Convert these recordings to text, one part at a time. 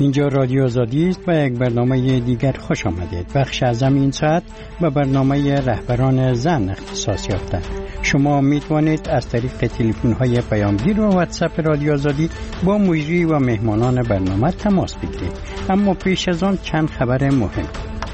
اینجا رادیو آزادی است و یک برنامه دیگر خوش آمدید. بخش اعظم این ساعت به برنامه رهبران زن اختصاص یافته. شما میتوانید از طریق تلفن‌های پیامگیر و واتساپ رادیو آزادی با مجری و مهمانان برنامه تماس بگیرید. اما پیش از آن چند خبر مهم.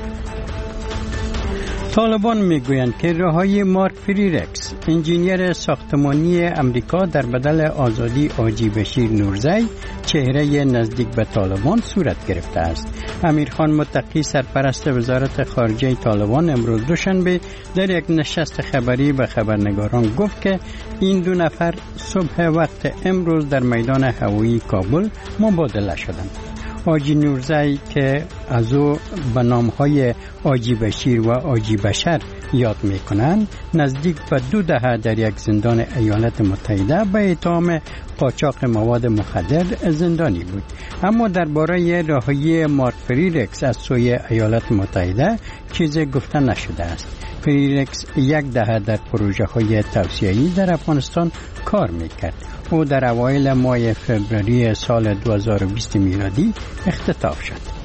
طالبان میگویند که رهایی مارک فریرکس، انجینیر ساختمانی امریکا در بدل آزادی حاجی بشیر نورزی، چهره نزدیک به طالبان صورت گرفته است. امیرخان متقی سرپرست وزارت خارجه طالبان امروز دوشنبه در یک نشست خبری به خبرنگاران گفت که این دو نفر صبح وقت امروز در میدان هوایی کابل مبادله شدند. حاجی نورزی که از او به نامهای حاجی بشیر و حاجی بشر یاد میکنند، نزدیک به 2 دهه در یک زندان ایالات متحده به اتهام قاچاق مواد مخدر زندانی بود. اما درباره رهایی مارک فریرکس از سوی ایالات متحده چیزی گفته نشده است. فریرکس 1 دهه در پروژه های توسعه‌ای در افغانستان کار میکرد. او در اوایل ماه فوریه سال 2020 میلادی اختطاف شد.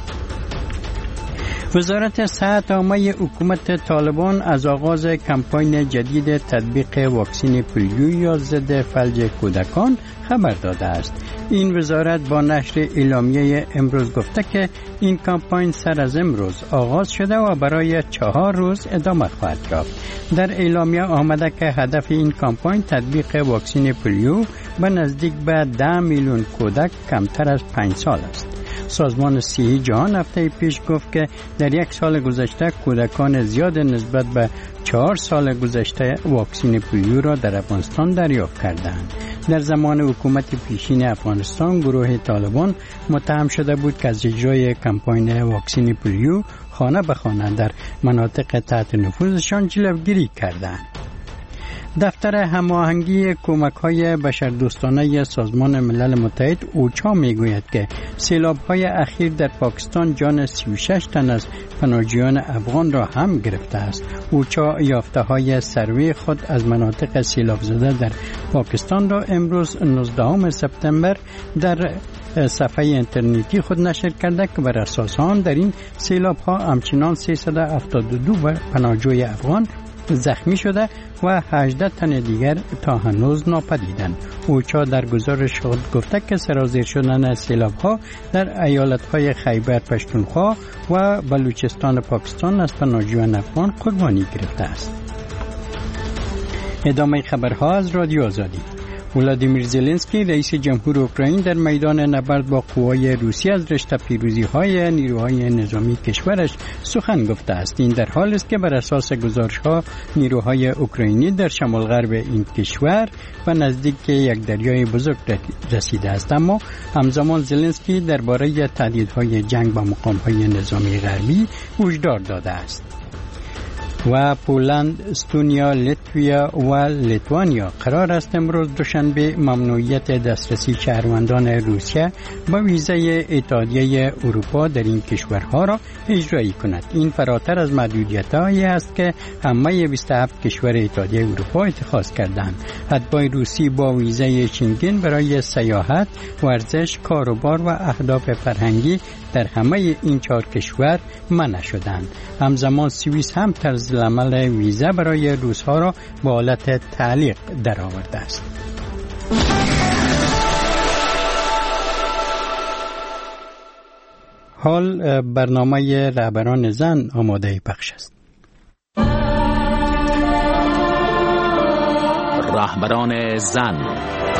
وزارت صحت عامه حکومت طالبان از آغاز کمپاین جدید تطبیق واکسن پولیو یا ضد فلج کودکان خبر داده است. این وزارت با نشر اعلامیه امروز گفته که این کمپاین سر از امروز آغاز شده و برای 4 روز ادامه خواهد یافت. در اعلامیه آمده که هدف این کمپاین تطبیق واکسن پولیو به نزدیک به 10 میلیون کودک کمتر از 5 سال است. سازمان صحی جهان هفته پیش گفت که در 1 سال گذشته کودکان زیاد نسبت به 4 سال گذشته واکسن پولیو را در افغانستان دریافت کردند. در زمان حکومت پیشین افغانستان گروه طالبان متهم شده بود که از اجرای کمپاین واکسن پولیو خانه به خانه در مناطق تحت نفوذشان جلوگیری کردند. دفتر هماهنگی کمک‌های بشردوستانه سازمان ملل متحد اوچا میگوید که سیلاب‌های اخیر در پاکستان جان 36 تن از پناهجویان افغان را هم گرفته است. اوچا یافته‌های سروی خود از مناطق سیلاب زده در پاکستان را امروز 19 سپتامبر در صفحه اینترنتی خود نشر کرده که بر اساس آن در این سیلاب‌ها همچنان 372 پناهجوی افغان زخمی شده و 18 تن دیگر تا هنوز ناپدیدند. اوچا در گزارش خود گفته که سرازیر شدن سیلاب‌ها در ایالت‌های خیبر پشتونخوا و بلوچستان پاکستان از پناهجویان افغان قربانی گرفته است. ادامه خبرها از رادیو آزادی. ولادیمیر زلنسکی رئیس جمهور اوکراین در میدان نبرد با قوای روسیه از رشته پیروزی‌های نیروهای نظامی کشورش سخن گفته است. این در حالی است که بر اساس گزارش‌ها نیروهای اوکراینی در شمال غرب این کشور و نزدیک یک دریای بزرگ رسیده است. اما همزمان زلنسکی درباره تهدیدهای جنگ با مقام‌های نظامی غربی هشدار داده است. و پولند، استونیا، لیتویا و لیتوانیا قرار است امروز دوشنبه ممنوعیت دسترسی شهروندان روسیه به ویزای اتحادیه اروپا در این کشورها را اجرایی کند. این فراتر از محدودیت‌هایی است که همه 27 کشور اتحادیه اروپا اتخاذ کردند. اتباع روسی با ویزای شنگن برای سیاحت، ورزش، کاروبار و اهداف فرهنگی در همه این 4 کشور منع شدند. همزمان سوئیس هم طرز العمل ویزا برای روس‌ها را به حالت تعلیق درآورده است. حال برنامه رهبران زن آماده پخش است. رهبران زن.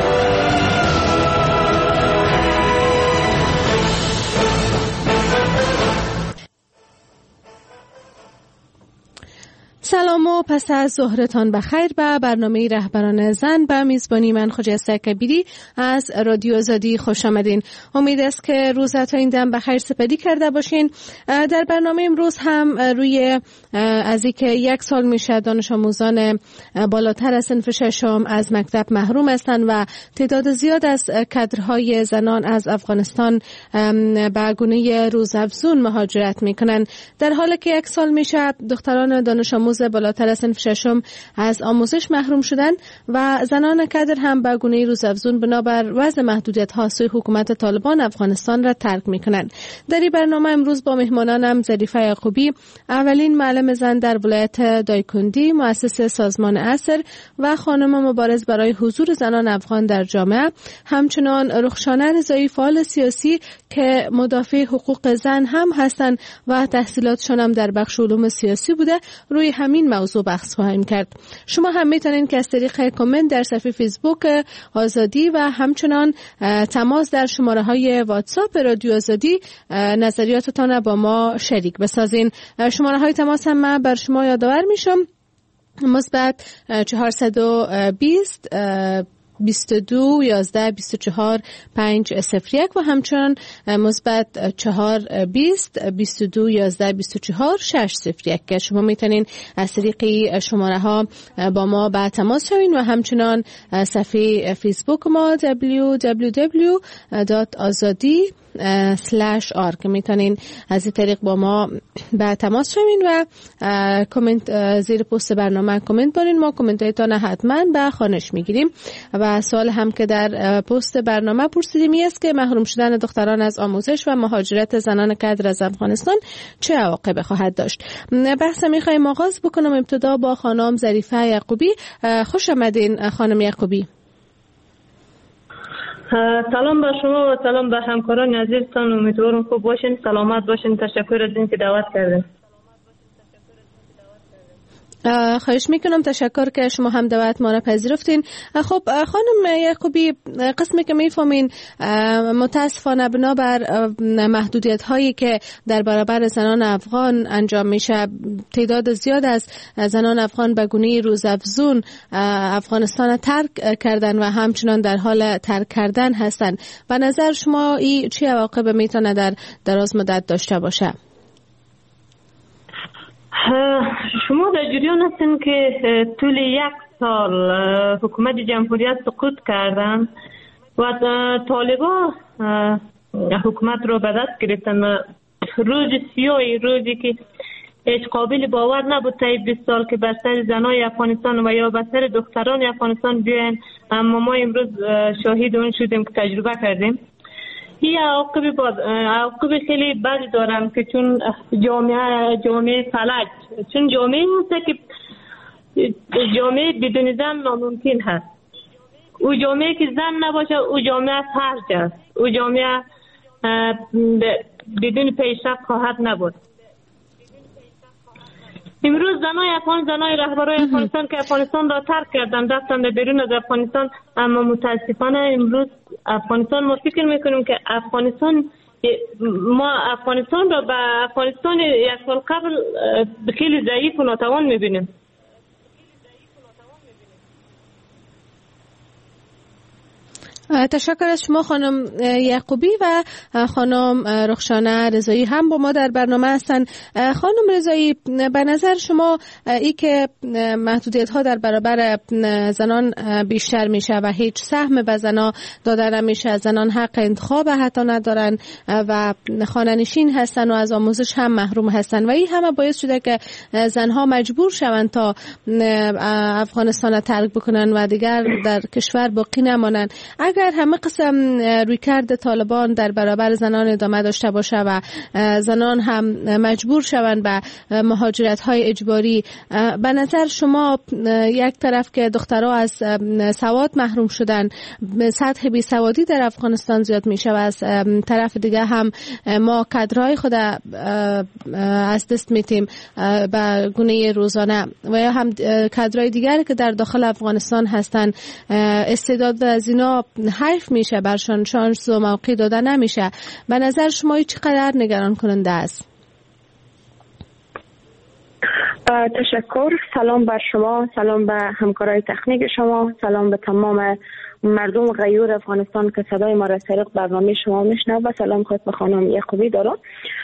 سلام و پس از ظهرتان بخیر به برنامه رهبران زن به میزبانی من خجسته کبیری از رادیو آزادی خوش آمدین. امید است که روزتون این دم بخیر سپری کرده باشین. در برنامه امروز هم روی از اینکه 1 سال میشه دانش آموزان بالاتر از صنف ششم از مکتب محروم هستند و تعداد زیاد از کادرهای زنان از افغانستان به گونه روزافزون مهاجرت میکنن. در حالی که 1 سال میشه دختران دانش آموز بالاتر بالاتر از صنف ششم از آموزش محروم شدند و زنان کادر هم به گونه روزافزون بنابر وضع محدودیت‌ها سوی حکومت طالبان افغانستان را ترک می‌کنند. در این برنامه امروز با مهمانانم ظریفه یعقوبی، اولین معلم زن در ولایت دایکندی، مؤسس سازمان عصر و خانم مبارز برای حضور زنان افغان در جامعه، همچنان رخشانه رضایی، فعال سیاسی که مدافع حقوق زن هم هستند و تحصیلاتشان هم در بخش علوم سیاسی بوده، روی همین موضوع بحث خواهیم کرد. شما هم میتونید که از طریق کامنت در صفحه فیسبوک آزادی و همچنان تماس در شماره‌های واتساپ رادیو آزادی نظریاتتان با ما شریک بسازین. شماره‌های تماس هم من بر شما یادآور میشم: مثبت 420 22 11 24 501 و همچنان مثبت 420 22 11 24 601 که شما میتونین از طریق شماره ها با ما به تماس شوین و همچنان صفحه فیسبوک ما www.azadi.org که میتونین از این طریق با ما به تماس شوین و کامنت زیر پست برنامه کامنت بارین. ما کامنت هایتان حتما به خوانش میگیریم. و سوال هم که در پست برنامه پرسیدیم است که محروم شدن دختران از آموزش و مهاجرت زنان کادر از افغانستان چه عواقبی خواهد داشت. بحث میخوایم آغاز بکنم. ابتدا با خانم ظریفه یعقوبی. خوش آمدین خانم یعقوبی. سلام به شما و سلام به همکاران عزیزتان. امیدوارم خوب باشین، سلامت باشین. تشکر از اینکه دعوت کردین. خواهش میکنم. تشکر که شما هم دعوت ما را پذیرفتین. خب خانم یعقوبی، قسمی که میفهمین متاسفانه بنابر محدودیت هایی که در برابر زنان افغان انجام میشه، تعداد زیاد از زنان افغان به گونه روزافزون افغانستان ترک کردن و همچنان در حال ترک کردن هستند. به نظر شما این چه عواقب میتونه در دراز مدت داشته باشه؟ شما در جریان هستین که طول 1 سال حکومت جمهوریت سقوط کردن و طالبان حکومت رو به دست گرفتن. روز سیاهی، روزی که هیچ قابل باور نبود تا 20 سال که بر سر زنای افغانستان و یا بر سر دختران افغانستان بیاین، اما ما امروز شاهد اون شدیم که تجربه کردیم. این عواقب خیلی بد دارم که چون جامعه فلج، چون جامعه هست که جامعه بدون زن ناممکن هست. او جامعه که زن نباشه او جامعه فلج است. او جامعه بدون پیشرفت خواهد نبود. امروز زنای رهبرای افغانستان که افغانستان را ترک کردن، رفتن به بیرون از افغانستان، اما متاسفانه امروز ما فکر میکنیم که ما افغانستان را به افغانستان 1 سال قبل خیلی ضعیف و ناتوان میبینیم. تشکر از شما خانم یعقوبی و خانم رخشانه رضایی هم با ما در برنامه هستند. خانم رضایی، به نظر شما ای که محدودیت ها در برابر زنان بیشتر میشه و هیچ سهم به زنان داده نمیشه، زنان حق انتخاب حتی ندارن و خانه‌نشین هستن و از آموزش هم محروم هستن و این همه باعث شده که زنها مجبور شوند تا افغانستان ترک بکنن و دیگر در کشور باقی نمانند. اگر همه قسم رویکرد طالبان در برابر زنان ادامه داشته باشه و زنان هم مجبور شوند به مهاجرت‌های اجباری، به نظر شما یک طرف که دخترها از سواد محروم شدن، سطح بیسوادی در افغانستان زیاد میشه و از طرف دیگه هم ما کادرهای خود از دست میتیم به گونه روزانه و یا هم کادرهای دیگری که در داخل افغانستان هستن، استعداد از اینا حیف میشه، برشان شانس و موقع داده نمیشه. به نظر شما چقدر نگران کننده است؟ تشکر. سلام بر شما، سلام به همکارای تکنیک شما، سلام به تمام مردم غیور افغانستان که صدای ما را طریق برنامه شما میشنوه و سلام خاص به خانم یعقوبی دارم.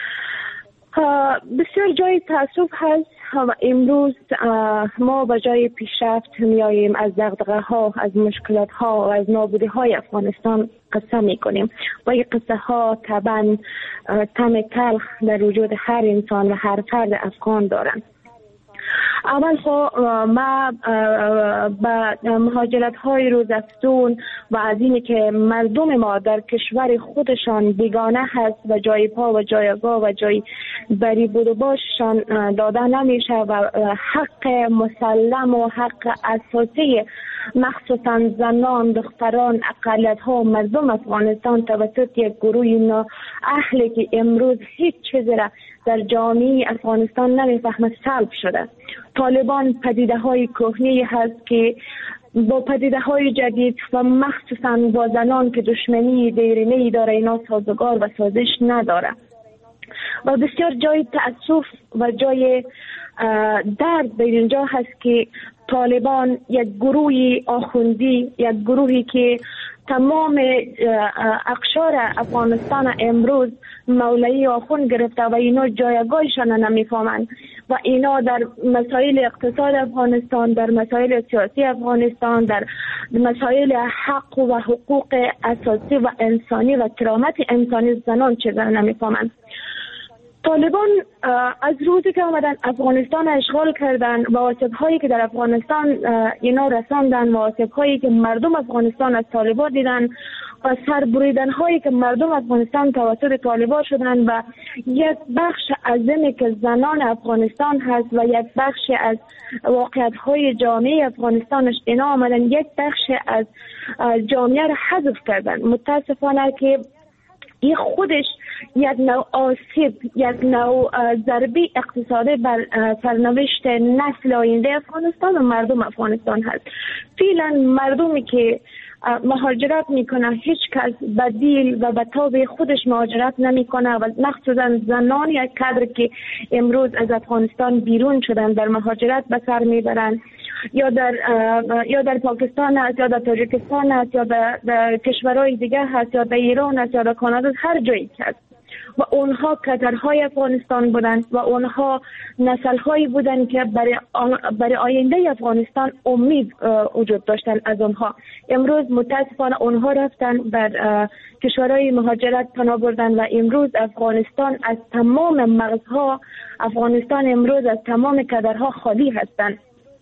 بسیار جای تاسف هست و امروز ما به جای پیشرفت میاییم از دغدغه ها، از مشکلات ها و از نابودی های افغانستان قصه میکنیم و این قصه ها طبعا طعم تلخ در وجود هر انسان و هر فرد افغان دارن. اول ما به مهاجرت های روزافزون و از اینی که مردم ما در کشور خودشان بیگانه هست و جای پا و جایگاه و جای بری بود و باششان داده نمیشه و حق مسلم و حق اساسی مخصوصا زنان، دختران، اقلیت ها و مردم افغانستان توسط یک گروه نااهلی که امروز هیچ چیزی را در جامعه افغانستان نمیفهمه سلب شده. طالبان پدیده های کهنه هست که با پدیده های جدید و مخصوصا با زنان که دشمنی دیرینه‌ای داره اینا سازگار و سازش نداره و بسیار جای تأسف و جای درد به اینجا هست که طالبان یک گروه آخوندی، یک گروهی که تمام اقشار افغانستان امروز مولوی آخوند گرفته و اینا جایگاهشان نمیفهمند و اینا در مسائل اقتصاد افغانستان، در مسائل سیاسی افغانستان، در مسائل حق و حقوق اساسی و انسانی و کرامت انسانی زنان چیزا نمیفهمند. طالبان از روزی که آمدن افغانستان اشغال کردن و آسیب هایی که در افغانستان اینا رساندن و آسیب هایی که مردم افغانستان از طالبان دیدن و سربریدن هایی که مردم افغانستان توسط طالبان شدن و یک بخش عظیمی که زنان افغانستان هست و یک بخش از واقعیت های جامعه افغانستانش اینا آمدن یک بخش از جامعه را حذف کردن. متاسفانه که این خودش یک نوع آسیب، یک نوع ضربه اقتصادی بر سرنوشت نسل آینده افغانستان و مردم افغانستان هست. فعلا مردمی که مهاجرت میکنه هیچ کس بدیل و به تاب خودش مهاجرت نمیکنه و مخصوصا زنان یک کادر که امروز از افغانستان بیرون شدن در مهاجرت به سر میبرن یا در پاکستان است یا در تاجیکستان است یا در کشورهای دیگه هست یا در ایران است یا در کانادا، هر جایی هست و اونها کادرهای افغانستان بودند و اونها نسل‌هایی بودند که برای آینده افغانستان امید وجود داشتن از اونها. امروز متاسفانه اونها رفتن بر کشورهای مهاجرت پناه بردن و امروز افغانستان از تمام مغزها، افغانستان امروز از تمام کادرها خالی هستند.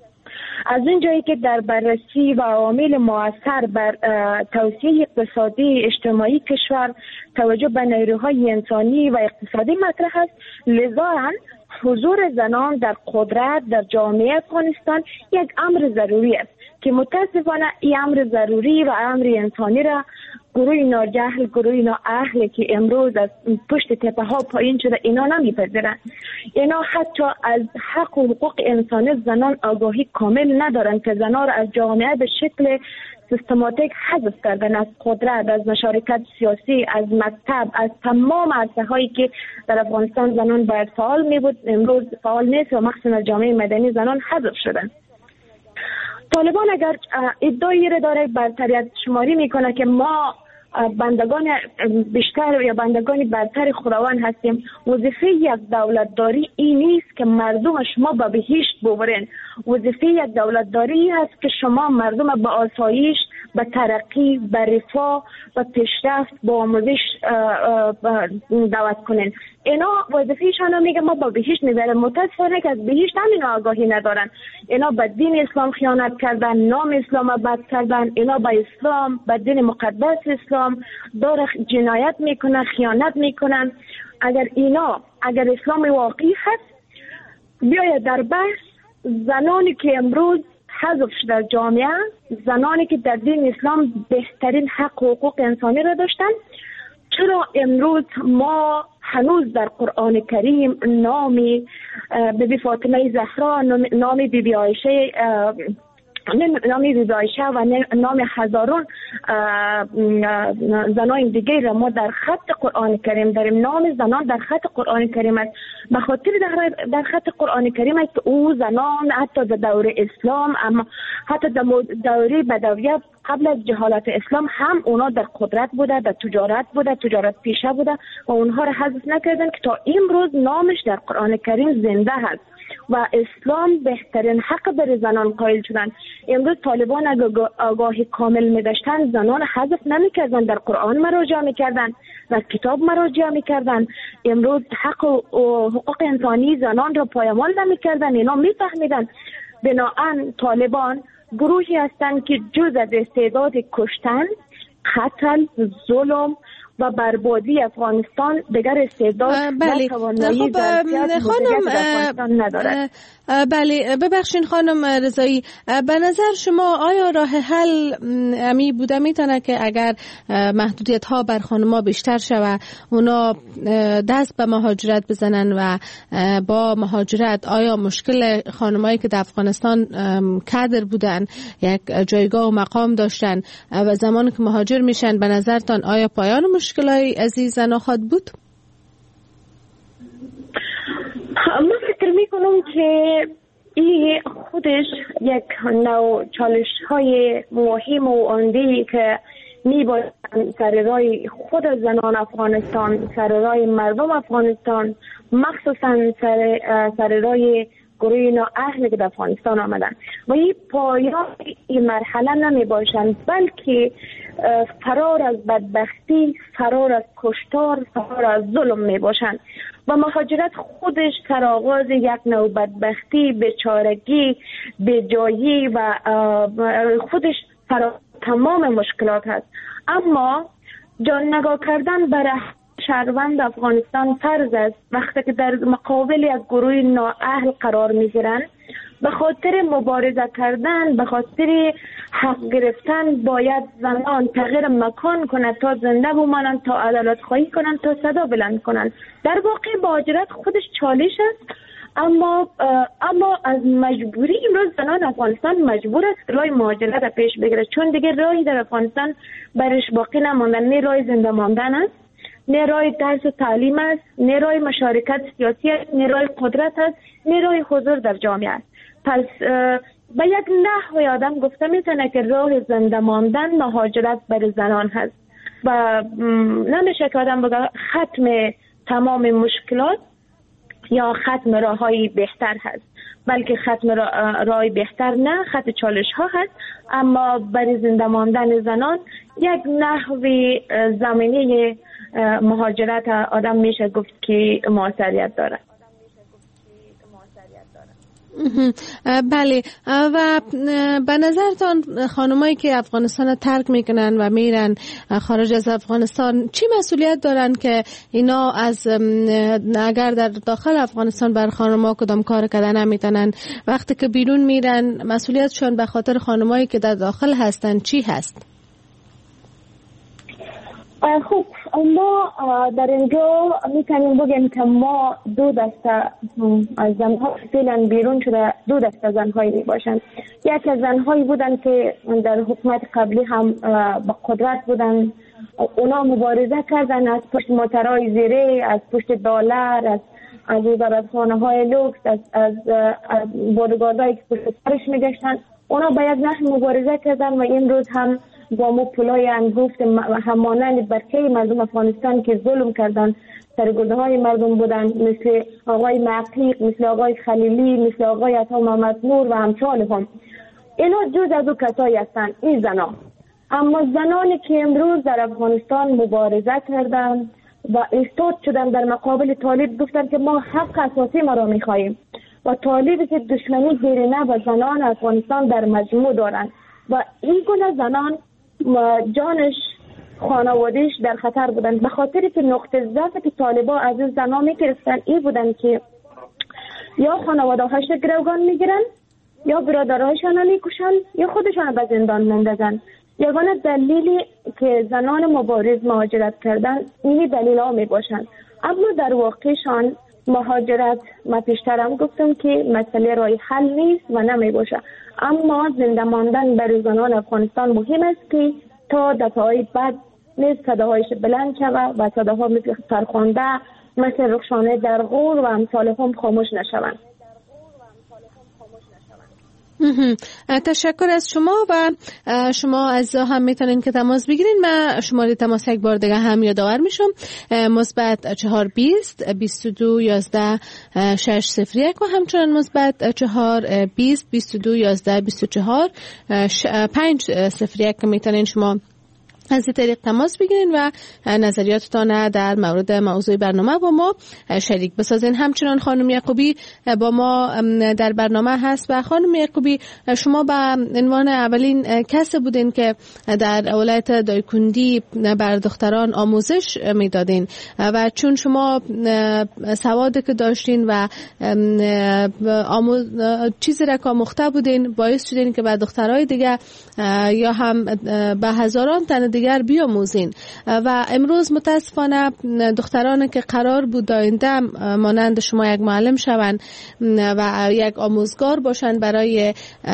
از این جایی که در بررسی و عوامل مؤثر بر توسعه اقتصادی اجتماعی کشور توجه به نیروهای انسانی و اقتصادی مطرح است، لذا حضور زنان در قدرت در جامعه افغانستان یک امر ضروری است که متاسفانه این امر ضروری و امر انسانی را گروه ناجهل، گروه نااهل که امروز از پشت تپه ها پایین شده اینا نمیپذیرند. اینا حتی از حق و حقوق انسانی زنان آگاهی کامل ندارند که زنان را از جامعه به شکل سیستماتیک حذف کردن از قدرت، از مشارکت سیاسی، از مکتب، از تمام عرصه هایی که در افغانستان زنان باید فعال می بود امروز فعال نیست و مخصوصا جامعه مدنی زنان حذف شدن. طالبان اگر ادعایی را داره برتریت شماری میکنه که ما بندگان بیشتر یا بندگان برتر خداوند هستیم، وظیفه یک دولتداری این نیست که مردم شما به بهشت ببرین. وظیفه یک دولتداری هست که شما مردم به آسایش، به ترقی، به رفاه و پیشرفت، به آموزش دعوت کنین. اینا وظیفه‌شان میگه ما با بهشت میبریم. متاسفانه که از بهشت همین آگاهی ندارن. اینا به دین اسلام خیانت کردن، نام اسلام بد کردن، اینا به اسلام، به دین مقدس اسلام داره جنایت میکنن، خیانت میکنن. اگر اسلام واقعی هست بیاید در بحث زنانی که امروز حذف شده در جامعه، زنانی که در دین اسلام بهترین حق و حقوق انسانی را داشتن، چرا امروز ما هنوز در قرآن کریم نام بیبی فاطمه زهرا، نام بیبی عایشه و نام هزاران زنان دیگه را ما در خط قرآن کریم داریم؟ نام زنان در خط قرآن کریم است. به خاطر در خط قرآن کریم است که او زنان حتی در دور اسلام، اما حتی در دوره بدویت قبل از جهالت اسلام هم اونا در قدرت بوده، در تجارت پیشه بوده و اونها را حذف نکردن که تا امروز نامش در قرآن کریم زنده هست. و اسلام بهترین حق بر زنان قائل شدن. امروز طالبان اگر آگاهی کامل می داشتن زنان حذف نمی کردن، در قرآن مراجعه می کردن، در کتاب مراجعه می کردن. امروز حق و حقوق انسانی زنان را پایمال نمی کردن، اینا می فهمیدن. بنابراین طالبان گروهی هستند که جز از استعداد کشتن، قتل، ظلم و بربادی افغانستان دیگر استعداد و توانایی ظرفیت مدیریت افغانستان ندارد. بله، ببخشین خانم رضایی، به نظر شما آیا راه حل امی بوده میتونه که اگر محدودیت ها بر خانم‌ها بیشتر شوه، اونا دست به مهاجرت بزنن و با مهاجرت آیا مشکل خانمایی که در افغانستان کادر بودن، یک جایگاه و مقام داشتن و زمانی که مهاجر میشن، به نظرتان آیا پایان مشکلای عزیزان خواهد بود؟ من فکر میکنم که این خودش یک نوع چالش های مهم و عمده که میباید سر راه خود زنان افغانستان، سر راه مردم افغانستان، مخصوصا سر راه گروه نااهلی که در افغانستان آمدن و این پایان این مرحله نمی باشند، بلکه فرار از بدبختی، فرار از کشتار، فرار از ظلم می باشند. و مهاجرت خودش سرآغاز یک نوع بدبختی، بیچارگی، بیجایی و خودش تمام مشکلات هست. اما جان نگاه کردن برای شهروند افغانستان فرض است. وقتی که در مقابل از گروه نااهل قرار میگیرند، به خاطر مبارزه کردن، به خاطر حق گرفتن باید زنان تغییر مکان کنند تا زنده بمانند، تا عدالت خواهی کنند، تا صدا بلند کنند. در واقع مهاجرت خودش چالش است، اما از مجبوری امروز زنان افغانستان مجبور است راه مهاجرت را پیش بگیرد، چون دیگه راهی در افغانستان برش باقی نمانده. نه راه زنده ماندن است، نه راه درس و تعلیم است، نه راه مشارکت سیاسی است، نه راه قدرت است، نه راه حضور در جامعه است. پس به یک نحوی آدم گفته میتونه که راه زنده ماندن مهاجرت برای زنان هست و نمیشه که آدم بگه ختم تمام مشکلات یا ختم راههای بهتر هست، بلکه ختم راه بهتر نه، خط چالش ها هست. اما برای زنده ماندن زنان یک نحوی زمینه مهاجرت آدم میشه گفت که موثریت داره. بله، و به نظرتان خانمایی که افغانستان ترک میکنن و میرن خارج از افغانستان چی مسئولیت دارن که اینا از اگر در داخل افغانستان بر خانم‌ها کدام کار کردن نمیتونن، وقتی که بیرون میرن مسئولیتشون به خاطر خانمایی که در داخل هستن چی هست؟ خب ما در اینجا میتونیم بگیم که ما دو دسته از زنها فعلا بیرون شده، دو دسته زنهایی می باشند. یک از زنهایی بودن که در حکومت قبلی هم با قدرت بودن، اونا مبارزه کردن از پشت موترهای زیره، از پشت دلار، از وزارتخانه های لوکس، از بودگاردهایی که پشت سرش میگشتن. اونا با یک نحو مبارزه کردن و امروز هم با مو پلای انگفت همانند برکه مردم افغانستان که ظلم کردن، سرگرده های مردم بودن، مثل آقای معقیق، مثل آقای خلیلی، مثل آقای عطا محمد نور و همثالهم. اینا جز از او کسایی هستند، این زنان. اما زنانی که امروز در افغانستان مبارزه کردن و ایستاد شدن در مقابل طالب، گفتن که ما حق اساسی ما را میخواهیم و طالبی که دشمنی دیرینه و زنان افغانستان در مجموع دارند و این گونه زنان جانش، خانوادهش در خطر بودن، به خاطر که نقطه ضعف که طالبا از این زنان میگرفتن این بودن که یا خانواده هاش گروگان میگیرن، یا برادرهاشان میکشن، یا خودشان به زندان میندازن. یگانه دلیلی که زنان مبارز مهاجرت کردن اینی دلیل ها میباشن. اما در واقعشان مهاجرت، من پیشترم گفتم که مسئله رای حل نیست و نمیباشه، اما زنده ماندن برای زنان افغانستان مهم است که تا دفعهای بعد نیست صداهایش بلند شود و صداها مثل فرخنده، مثل رخشانه در غور و امثالهم خاموش نشوند. تشکر از شما و شما عزیزا هم میتونین که تماس بگیرین. من شماره تماس یک بار دیگه هم یادآور میشم: مثبت 420 22 11 601 و همچنین مثبت 420 22 11 24 501 که میتونین شما از این طریق تماس بگیرین و نظریاتتان در مورد موضوع برنامه با ما شریک بسازین. همچنان خانم یعقوبی با ما در برنامه هست و خانم یعقوبی شما به عنوان اولین کس بودین که در ولایت دایکندی بر دختران آموزش میدادین و چون شما سوادی که داشتین و چیزی را که آموخته بودین باعث شدین که به دخترای دیگه یا هم به هزاران تن دیگر بیاموزین و امروز متاسفانه دخترانی که قرار بود آینده مانند شما یک معلم شوند و یک آموزگار باشند برای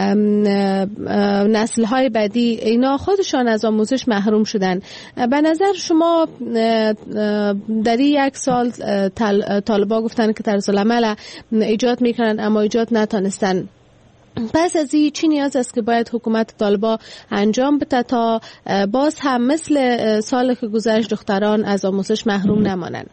نسل‌های بعدی، اینا خودشان از آموزش محروم شدن. به نظر شما در یک سال طالبا گفتن که طرز العمل ایجاد میکنن اما ایجاد نتونستن. پس از این چی نیاز است که باید حکومت طالبا انجام بده تا باز هم مثل سال که گذشت دختران از آموزش محروم نمانند؟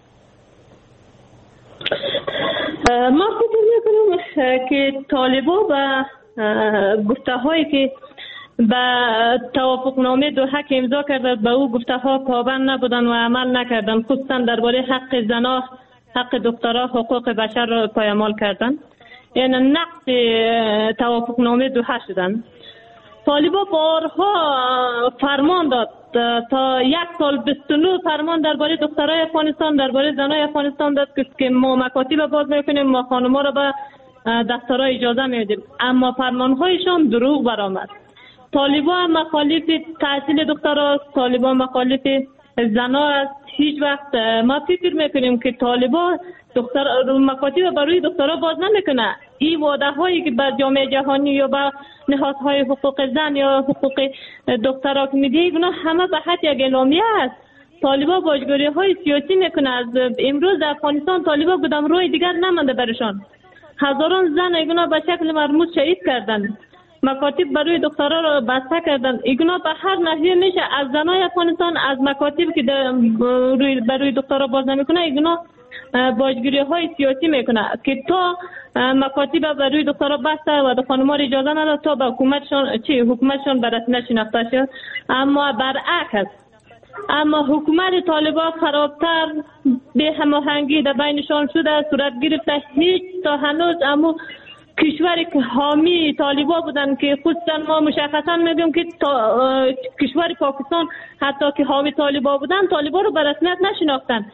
ما فکر میکنم که طالبا و گفته هایی که به توافق نامه دوحه که امضا کرده به او گفته ها پابند نبودن و عمل نکردن، خصوصا درباره حق زنا، حق دخترها، حقوق بشر را پایمال کردن، یعنی نقض توافق نامه دوحه شدن. طالبا بارها فرمان داد، تا یک سال 29 فرمان درباره دخترای افغانستان، درباره زنای افغانستان داد که ما مکاتب باز میکنیم، ما خانم‌ها را به دخترها اجازه میدیم، اما فرمانهایشان دروغ برآمد. طالبا مخالف تحصیل دخترها، طالبا مخالف زنا است. هیچ وقت ما فکر میکنیم که طالبا مکاتب برای دخترها باز نمیکنه. این وعده هایی که به جامعه جهانی یا به نهادهای حقوق زن یا حقوق دخترها که میده، اینا همه به حد یک اعلامیه است. طالبا باجگیری های سیاسی میکنه. از امروز در افغانستان طالبا قدم روی دیگر نمانده برشان. هزاران زن اینا به شکل مرموز شهید کردند. مکاتب برای دخترها را بسته کردن. اینا به هر نحوی میشه از زنای افغانستان، از مکاتب که برای دخترها باز نمیکنه، اینا باجگیری های سیاسی میکنه که تا مکاتب برای دخترها بسته و خانم‌ها اجازه نداد تا به حکومتشان به رسمیت شناخته شد. اما برعکس، اما حکومت طالبان خرابتر، به هماهنگی در بینشان شده صورت گرفته. هیچ تا هنوز اما کشوری که حامی طالبان بودن که خصوصا ما مشخصا میگیم که کشور پاکستان حتی که حامی طالبان بودن، طالبان رو به رسمیت نشناختن.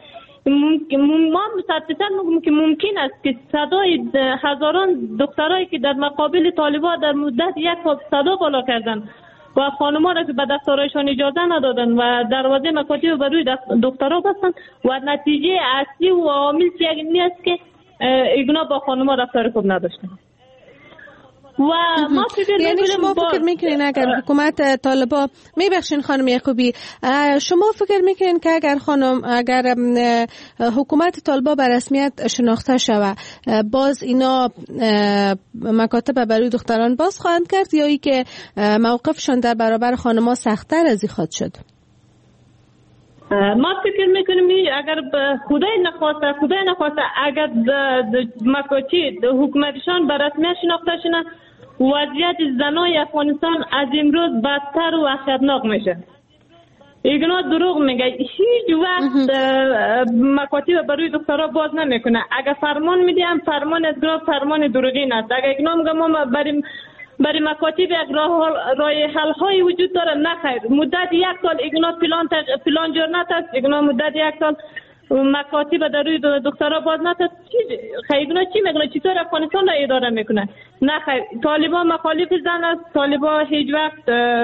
ما مصدقاً میگم که ممکن است که صدای هزاران دخترایی که در مقابل طالبان در مدت یک سال صدا بالا کردن و خانم‌ها را که به دفترشان اجازه ندادن و دروازه مکاتب برای دخترها بستن و نتیجه اصلی و عامل چیزی است که اینا با خانم‌ها رفتار خوب نداشتن. و ما یعنی شما فکر میکنین اگر حکومت طالبان، میبخشین خانم یعقوبی، شما فکر میکنین که اگر حکومت طالبان به رسمیت شناخته شود باز اینا مکاتب برای دختران باز خواهند کرد یا ای که موقفشان در برابر خانم‌ها سخت‌تر از این خواهد شد؟ ما فکر میکنیم اگر خدای نخواسته اگر مکاتب حکومتشان به رسمیت شناخته شدن، وضعیت زنای افغانستان از امروز بدتر و وحشتناک میشه. اینا دروغ میگه. هیچ وقت مکاتب برای دخترها باز نمیکنه. اگر فرمان میدیم فرمان از فرمان دروغین است. اگر اینا میگه ما برای مکاتب یک راه حل های وجود داره، نه خیر. مدت یک سال اینا پلان جور نتست، اینا مدت یک سال مکاتب در روی دخترها باز نتست. اینا چی میگن؟ چطور افغانستان را اداره میکنه؟ نه خیر. طالبان مخالف زن است. طالبان هیچ وقت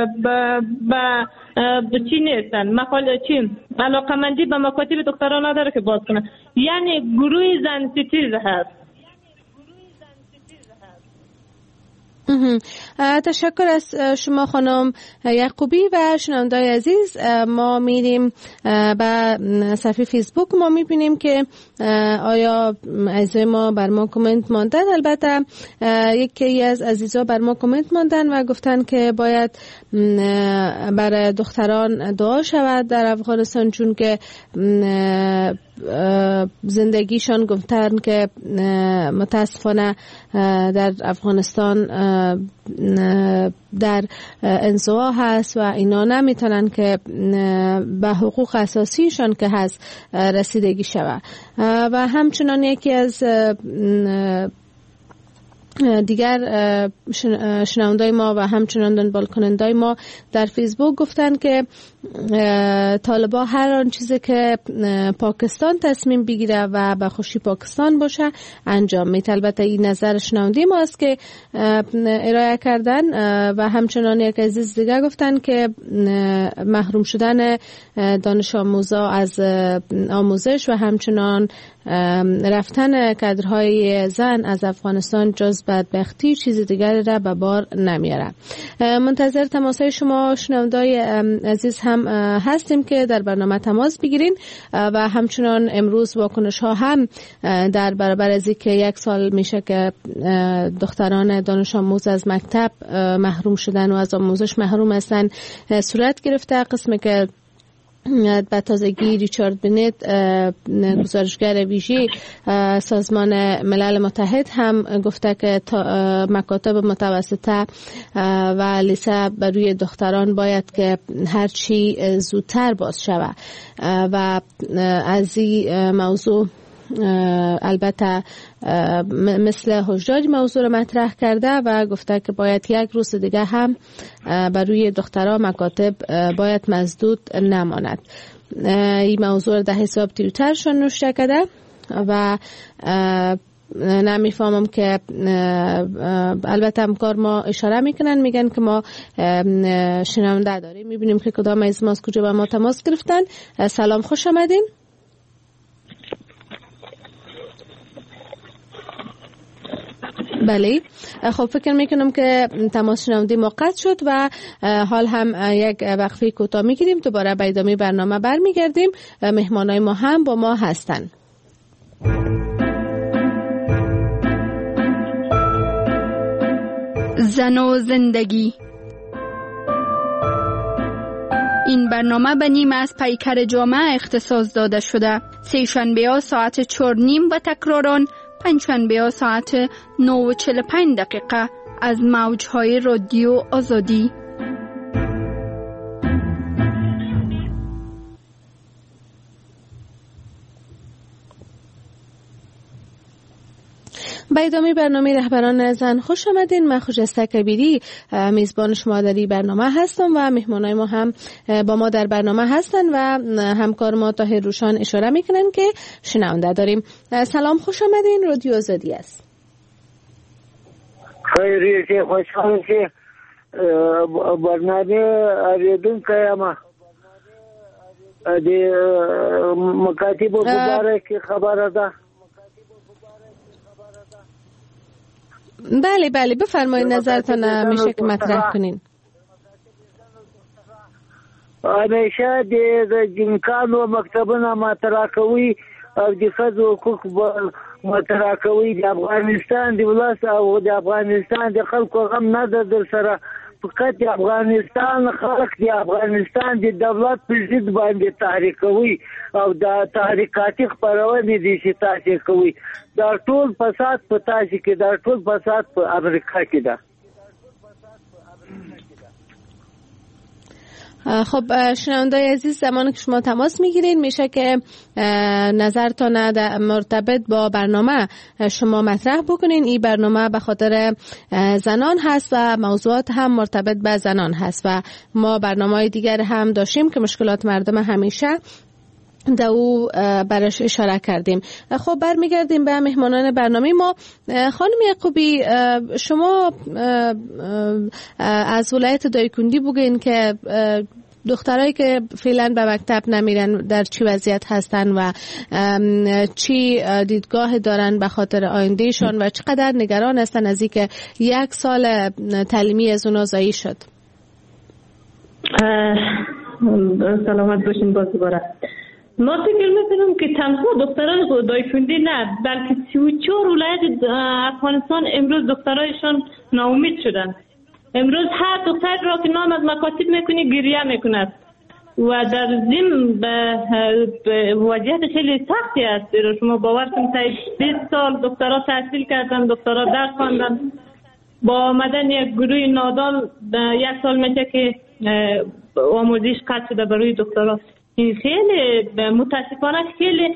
به چی نیستن، علاقمندی به مکاتب دخترها نداره که باز کنه. یعنی گروه زن ستیز هست. تشکر از شما خانم یعقوبی. و شنوندای عزیز، ما میریم به صفحه فیسبوک، ما میبینیم که آیا عزیزای ما بر ما کامنت ماندن. البته یکی از عزیزا بر ما کامنت ماندن و گفتن که باید برای دختران دعا شود در افغانستان، چون که زندگیشان گفتن که متاسفانه در افغانستان در انزوا هست و اینا نمیتونن که به حقوق اساسیشان که هست رسیدگی شود. و همچنان یکی از دیگر شنوندای ما و همچنان دنبال کنندای ما در فیسبوک گفتن که طالبا هر آن چیزی که پاکستان تصمیم بگیره و به خوشی پاکستان باشه انجام میده. البته این نظر شنونده ما است که ارائه کردن. و همچنان یک عزیز دیگر گفتن که محروم شدن دانش آموزا از آموزش و همچنان رفتن کادرهای زن از افغانستان جز بدبختی چیز دیگری را به بار نمیاره. منتظر تماسهای شما شنوندای عزیز هم هستیم که در برنامه تماس بگیرین. و همچنان امروز واکنش ها هم در برابر از اینکه 1 سال میشه که دختران دانش آموز از مکتب محروم شدن و از آموزش محروم هستن صورت گرفته. قسمی که به تازگی ریچارد بنت، گزارشگر ویژه سازمان ملل متحد، هم گفته که مکاتب متوسطه و لیسه بروی دختران باید که هرچی زودتر باز شود. و از این موضوع البته مثل هشداری موضوع رو مطرح کرده و گفته که باید 1 روز دیگه هم بر روی دخترها مکاتب باید مسدود نماند. این موضوع رو در حساب توییترشون نوشته کرده و نمیفهمم که البته همکار ما اشاره میکنن، میگن که ما شنونده داریم. میبینیم که کدام از ما از کجا با ما تماس گرفتن. سلام، خوش آمدین. بله، خب فکر میکنم که تماس شنوندی ما قطع شد و حال هم یک وقفه کوتاه میگیریم، دوباره به ادامه برنامه برمیگردیم. مهمانای ما هم با ما هستن. زن و زندگی. این برنامه به نیم از پیکر جامعه اختصاص داده شده. سه‌شنبه ها ساعت 4:30 و تکراران پنجشنبه ها ساعت 9:45 از موجهای رادیو آزادی. به ادامه برنامه رهبران زن خوش آمدین. من خجسته کبیری میزبان شما در این برنامه هستم و مهمانای ما هم با ما در برنامه هستن و همکار ما طاهر روشان اشاره میکنن که شنونده داریم. سلام، خوش آمدین. رادیو آزادی است. خیلی خوشحالم که برنامه آریدون که ما دی مکاتب مبارک خبر ده. بله بله، بفرمایید نظرتان میشه که مطرح کنین. همیشه د جنکانو مکتبونه مطرح کوي او د ښځو حقوق مطرح کوي. د افغانستان د ولس او د افغانستان د خلکو غم نه در سره، فقط د افغانستان خلک د افغانستان د دولت په ضد باندې تحریک کوي او د تحریکاتي خپرونې دي چې تاسو کوي. دا ټول فساد په تاسو کې، دا ټول فساد په امریکا کې ده. خب شنوندای عزیز، زمانی که شما تماس میگیرین میشه که نظرتان مرتبط با برنامه شما مطرح بکنین. این برنامه به خاطر زنان هست و موضوعات هم مرتبط به زنان هست و ما برنامه‌های دیگر هم داشتیم که مشکلات مردم همیشه در او برش اشاره کردیم. خب برمیگردیم به مهمانان برنامه ما. خانم یعقوبی، شما از ولایت دایکنډي بگین که دخترایی که فعلا به مکتب نمیرن در چی وضعیت هستن و چی دیدگاه دارن به خاطر آیندهشون و چقدر نگران هستن از اینکه 1 سال تعلیمی از اونا ضایع شد؟ سلامت باشین باز دوباره. ما فکر میکنم که تنها دختران دایکنده نه بلکه 34 ولایت افغانستان امروز دخترایشان ناامید شدن. امروز هر دختر را که نام از مکاتب میکنی گریه میکند و در ضمن به وضعیت خیلی سختی است. شما باور کنید 20 سال دخترها تحصیل کردن، دخترها درس خواندن، با آمدن یک گروه نادان 1 سال میشه که آموزش قطع شده برای دکترا. این خیلی متاسفانه خیلی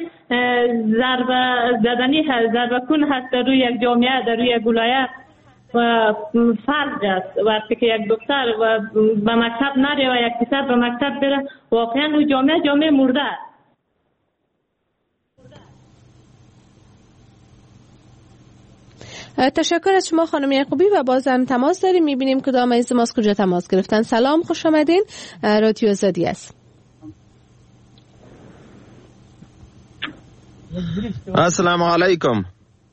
ضربه کن هست در روی یک جامعه، در روی یک ولایت و فرض است وقتی که یک دختر و به مکتب نره و یک پسر به مکتب بره، واقعا اون جامعه مرده است. تشکر از شما خانم یعقوبی و بازم تماس داریم. میبینیم کدام از ماست کجا تماس گرفتن. سلام، خوش آمدین. رادیو آزادی است. السلام علیکم.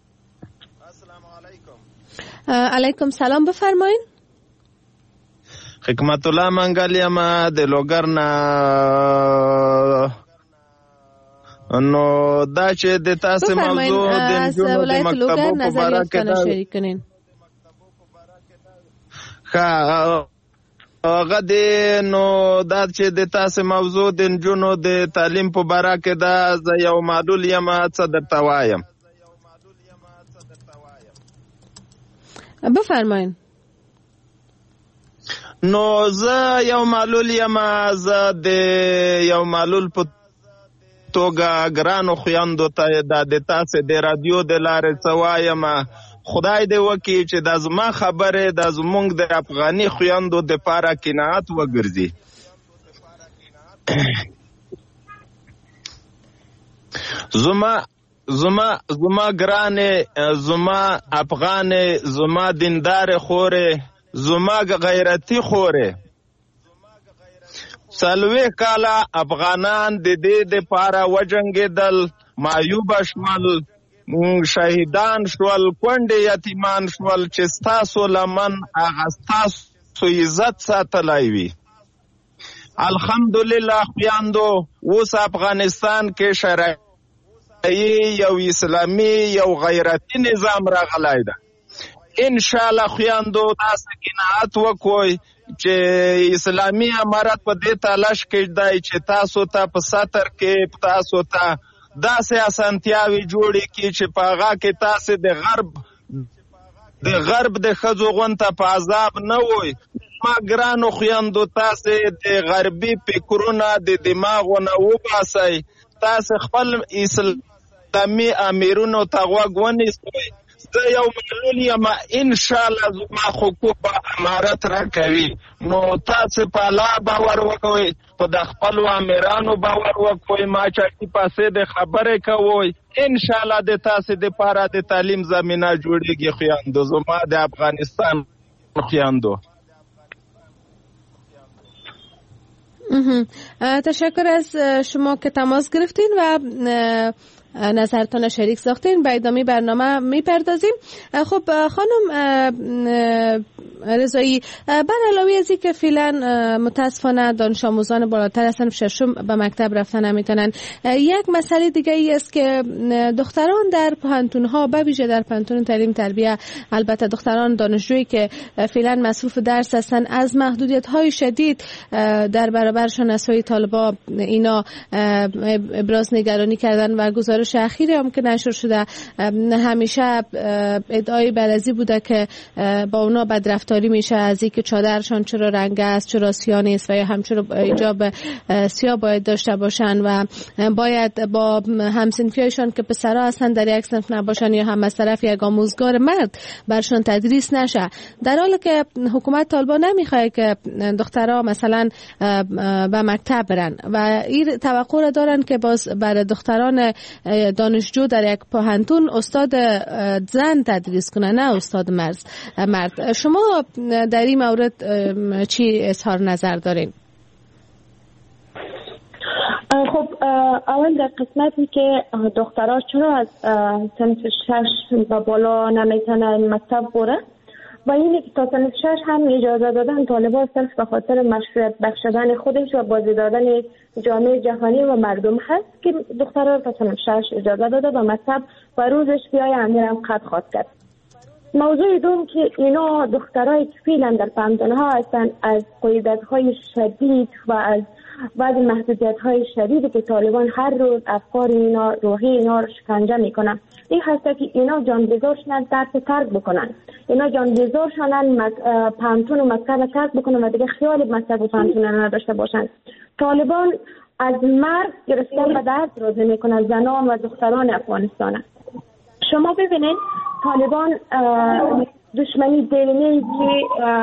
علیکم سلام، بفرمایین. حکمت الله منگلی ما د لوګرنا نو دا چې د تاسو موضوع د جنونو د مکتبو په باره کې دا شریک کړئ. هغه د نو دا چې د تاسو موضوع د جنونو د تعلیم په باره کې دا ز یو معلول یم څه درته وایم. بفرمایئ. نو زه یو معلول یم، زه د یو معلول په توګه ګرانو خویندو ته د تاسو د رادیو د لارې څه وایم. خدای دې وکړي چې د زما خبرې د زمونږ د افغاني خویندو دپاره قناعت وګرځي. زما ګرانې، زما افغانې، زما دیندار خورې، زما غیرتی خورې، 40 کاله افغانان د دې دپاره وجنګېدل، معیوبه شول، شهیدان شول، کونډې یتیمان شول چې ستاسو لمن هغه ستاسو عزت ساتلی وي. الحمدلله خویندو اوس افغانستان کې شرعي یو اسلامي یو غیرتی نظام راغلی ده. انشاءالله خویندو تاسو قناعت وکوئ چې اسلامي امارت په دې تلاش کې دی چې تاسو ته په سطر کې تاسو ته داسې اسانتیاوې جوړې کړي چې په هغه کې تاسو د غرب د ښځو غونته په عذاب نه وئ. ما ګرانو خویندو تاسو د غربي فکرونه د دماغو نه وباسئ، تاسو خپل اسلامي امیرونو ته غوږ ونیسئ. زه یو معلول یم، انشاءالله زما حقوق به امارت راکوي. نو تاسو په الله باور وکوئ، په د خپلو امیرانو باور وکوئ، ما چاټي پاسې د خبرې کوئ. انشاءالله د تاسو دپاره د تعلیم زمینه جوړیږي خویندو، زما د افغانستان خویندو. تشکر از شما که تماس گرفتین و نظرتان شریک ساختین. به ادامه برنامه میپردازیم. خب خانم رضایی، بر علاوه از این که فعلا متاسفانه دانش آموزان بالاتر از صنف ششم به مکتب رفتن نمیتونن، یک مسئله دیگه ای است که دختران در پانتونها، به ویژه در پانتون تعلیم تربیه، البته دختران دانشجویی که فعلا مصروف درس هستن، از محدودیت های شدید در برابرشان از سوی طالبان اینا ابراز نگرانی کردن و گزارش اخیری هم که نشر شده همیشه ادعای برازی بوده که با اونا بدرفتاری میشه، از اینکه چادرشان چرا رنگ است، چرا سیاه نیست و یا همچنان حجاب سیاه باید داشته باشن و باید با همسنفیایشان که پسرها هستن در یک صنف نباشن یا هم از طرف یک آموزگار مرد برشان تدریس نشه، در حالی که حکومت طالبان نمیخواد که دخترها مثلا به مکتب برن و این توقع را دارن که باز برای دختران دانشجو در یک پوهنتون استاد زن تدریس کنه، نه استاد مرد. شما در این مورد چی اظهار نظر دارین؟ خب اول در قسمتی که دخترها چرا از سنف 6 و بالا نمیتونن مکتب بره و اینی که تا سنف 6 هم اجازه دادن طالبان صرف به خاطر مشروعیت بخشیدن خودش و بازی دادن جامعه جهانی و مردم هست که دخترها تا سنف 6 اجازه داده و مکتب و روزش بیای امیرم قد خواد کرد. موضوع دوم که اینا دخترای که فعلا در پمدنها هستن از قیودهای شدید و از بعض محدودیت‌های شدیدی که طالبان هر روز افکار اینا، روحی اینا رو شکنجه میکنن. این هسته که اینا جانبیزار شدن درس ترک بکنن، اینا جانبیزار شدن پمتون و مکتب ترک بکنن و دیگه خیال مکتب و پمتون نداشته باشن. طالبان از مرگ گرفتن به درد راضی میکنن زنان و دختران افغانستان. شما ببینید طالبان دشمنی درونی که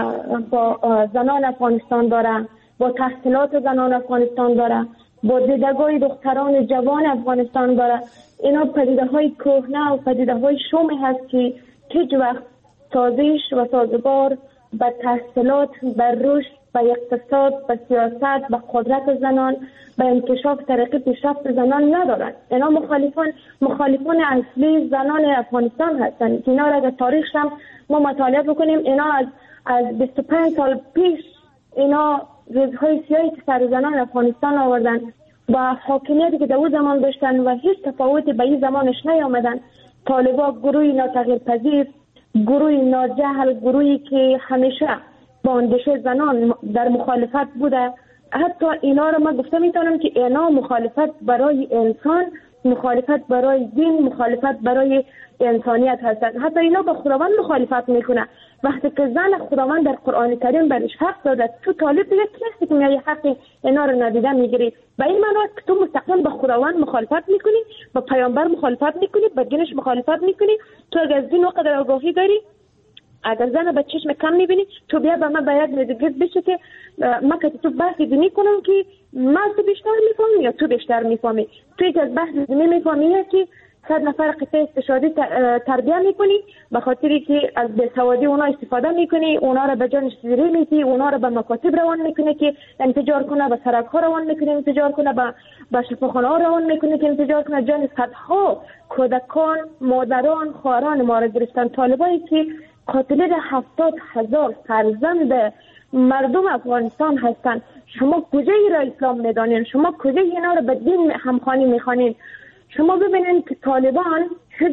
با زنان افغانستان داره، با تحصیلات زنان افغانستان داره، با دیدگاه دختران جوان افغانستان داره. اینا پدیده های کهنه و پدیده های شومی هست که هیچ وقت سازش و سازگار به تحصیلات، به رشد، به اقتصاد، به سیاست، به قدرت زنان، به انکشاف طریق پیشرفت زنان ندارند. اینا مخالفان اصلی زنان افغانستان هستند. اینا را در تاریخش هم ما مطالعه بکنیم، اینا از 25 سال پیش اینا روزهای سیاهی که سر زنان افغانستان آوردن و حاکمیتی که در اون زمان داشتن و هیچ تفاوتی به این زمانش نیامدن. طالبا گروهی ناتغییرپذیر، گروهی ناجهل، گروهی که همیشه با اندیشه زنان در مخالفت بوده. حتی اینا رو ما گفته میتونم که اینا مخالفت برای انسان، مخالفت برای دین، مخالفت برای انسانیت هستند. حتی اینا با خداوند مخالفت میکنه. وقتی که زن خداوند در قرآن کریم برش حق داده، تو طالب دیگه کسی که میای حق اینا رو نادیده میگیری. به این معنی که تو مستقیم با خداوند مخالفت میکنی، با پیامبر مخالفت میکنی، با دینش مخالفت میکنی. تو اگر از دین وقدر آگاهی داری، اگر زن به چشم کم میبینی، تو بیا به من باید میگید بشه که من که تو بحث دینی کنم که من تو بیشتر میفهمی یا تو بیشتر میفهمی. تو یک از بحث دینی میفهمی که 100 نفر قطعه استشهادی تربیه میکنی، به خاطری که از بیسوادی اونا استفاده میکنی، اونا رو به جانش زیری میتی، اونا رو به مکاتب روان میکنی که انتجار کنه، به سرک ها روان میکنی انتجار کنه، به شفاخانه ها روان میکنی که انتجار کنه. جان صدها کودکان، مادران، خواهران ما رو گرفتن. طالبایی که قاتلین 70,000 فرزند مردم افغانستان هستند. شما کجای را اسلام میدانین؟ شما کجای اینا رو به دین همخوانی میخوانین؟ شما ببینین که طالبان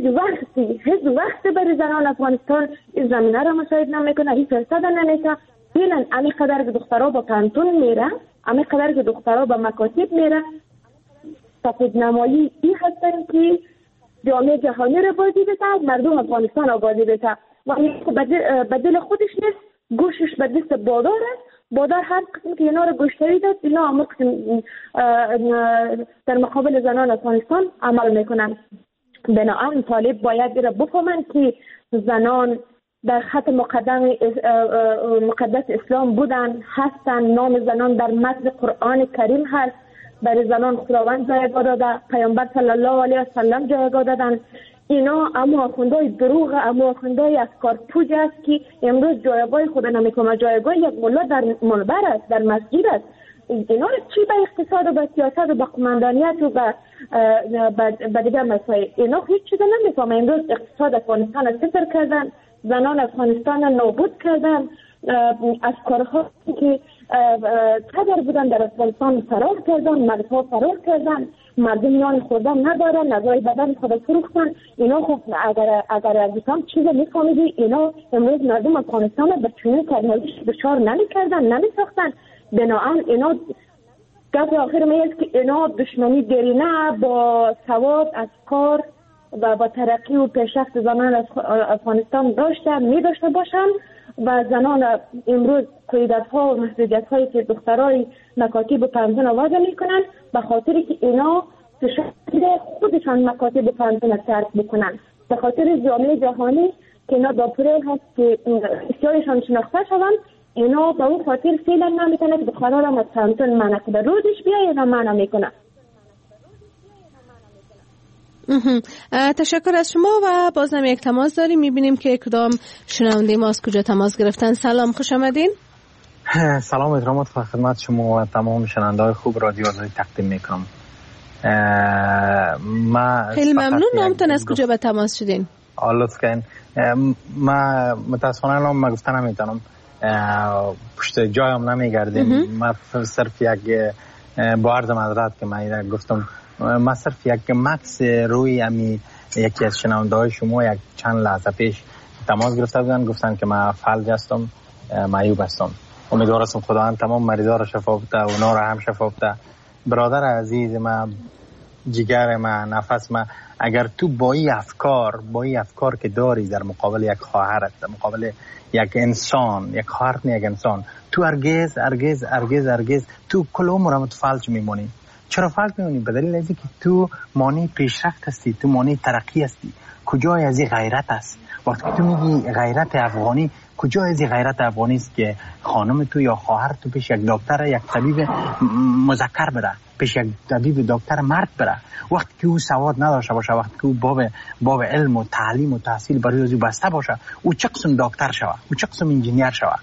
هیچ وقتی برای زنان افغانستان این زمینه را مساعد نمیکنه، این فرصت نمیشه. ببینن امی قدر که دخترها با پانتون میره، امی قدر که دخترها با مکاتب میره، سفید نمایی این هستن که جامعه جهانی را بازی بده، مردم افغانستان را بازی بده. و به دل خودش نیست، گوشش به دست بادار است. بادار هر قسم که اینا رو گوشتری داد، اینا هم قسم در مقابل زنان افغانستان عمل میکنن. بنابراین طالب باید را بفهمن که زنان در خط مقدس اسلام بودن، هستن. نام زنان در متن قرآن کریم هست. برای زنان خداوند جایگاه داده، پیامبر صلی الله علیه و سلم جایگاه دادن. اینا اما آخوندهای دروغ، اما آخوندهای افکار پوچ است که امروز جایگاه خود نمیکنه. جایگاه یک ملا در منبر است، در مسجد است. اینا چی به اقتصاد و به سیاست و به قماندانیت و به دیگر مسائل اینا هیچ چیز نمیفهمه. امروز اقتصاد افغانستان را صفر کردن، زنان افغانستان را نابود کردن. افکارها که قدر بودن در افغانستان فرار کردن، مردها فرار کردن، مردم نان خوردن ندارن، نظای بدن خود فروختن. اینا خب اگر از اسلام چیز میفهمیدی، اینا امروز مردم افغانستان به چنین سرنوشت دچار نمیکردن، نمیساختن. بنابراین اینا گپ آخر میاد که اینا دشمنی درینه با سواد، افکار و با ترقی و پیشرفت زنان افغانستان داشته باشن و زنان امروز قیودت‌ها و محدودیت‌هایی که دخترای مکاتب و پنهان آوازه میکنن به خاطری که اینا خودشان مکاتب و پنهان ترک بکنن، به خاطر جامعه جهانی که اینا داپوره هست که بسیارشان شناخته شوند. اینا به اون خاطر فعلا نمیتونه که دخترها را از پنهان منع کنه. روزش بیا اینا منع میکنه. تشکر از شما و بازم یک تماس داریم. میبینیم که کدام شنونده ما از کجا تماس گرفتن. سلام، خوش آمدین. سلام، احترامات خدمت شما و تمام شنونده های خوب رادیو آزادی تقدیم میکنم. خیلی ممنون. نامتون از کجا به تماس شدین؟ لطف کن. ما متاسفانه ما گفتن نمیتونم، پشت جایم نمیگردیم. ما صرف یک با عرض معذرت که من گفتم، ما صرف یک مکس روی امی یکی از شنونده های شما یک چند لحظه پیش تماس گرفته بودن، گفتن که من فلج هستم، معیوب هستم. امیدوارم خداوند تمام مریضا را شفا بده، اونا را هم شفا بده. برادر عزیز من، جگر من، نفس من، اگر تو با این افکار که داری در مقابل یک خواهرت، در مقابل یک انسان، یک خواهر نه یک انسان، تو ارگز تو کل عمرت فلج میمونی. چرا فلج میمونی؟ به دلیل اینکه تو مانع پیشرفت هستی، تو مانع ترقی هستی. کجای از این غیرت است؟ وقتی که تو میگی غیرت افغانی، کجا از غیرت افغانی است که خانم تو یا خواهر تو پیش یک دکتر، یک طبیب مذکر بره، پیش یک طبیب دکتر مرد بره؟ وقتی که او سواد نداشته باشه، وقتی که او باب علم و تعلیم و تحصیل برای او بسته باشه، او چه قسم دکتر شوه، او چه قسم انجینیر شوه؟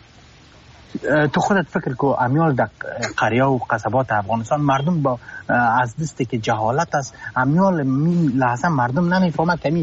تو خودت فکر کو امیال در قریه و قصبات افغانستان مردم با از دستی که جهالت است، امیال لحظه مردم نمیفهمه که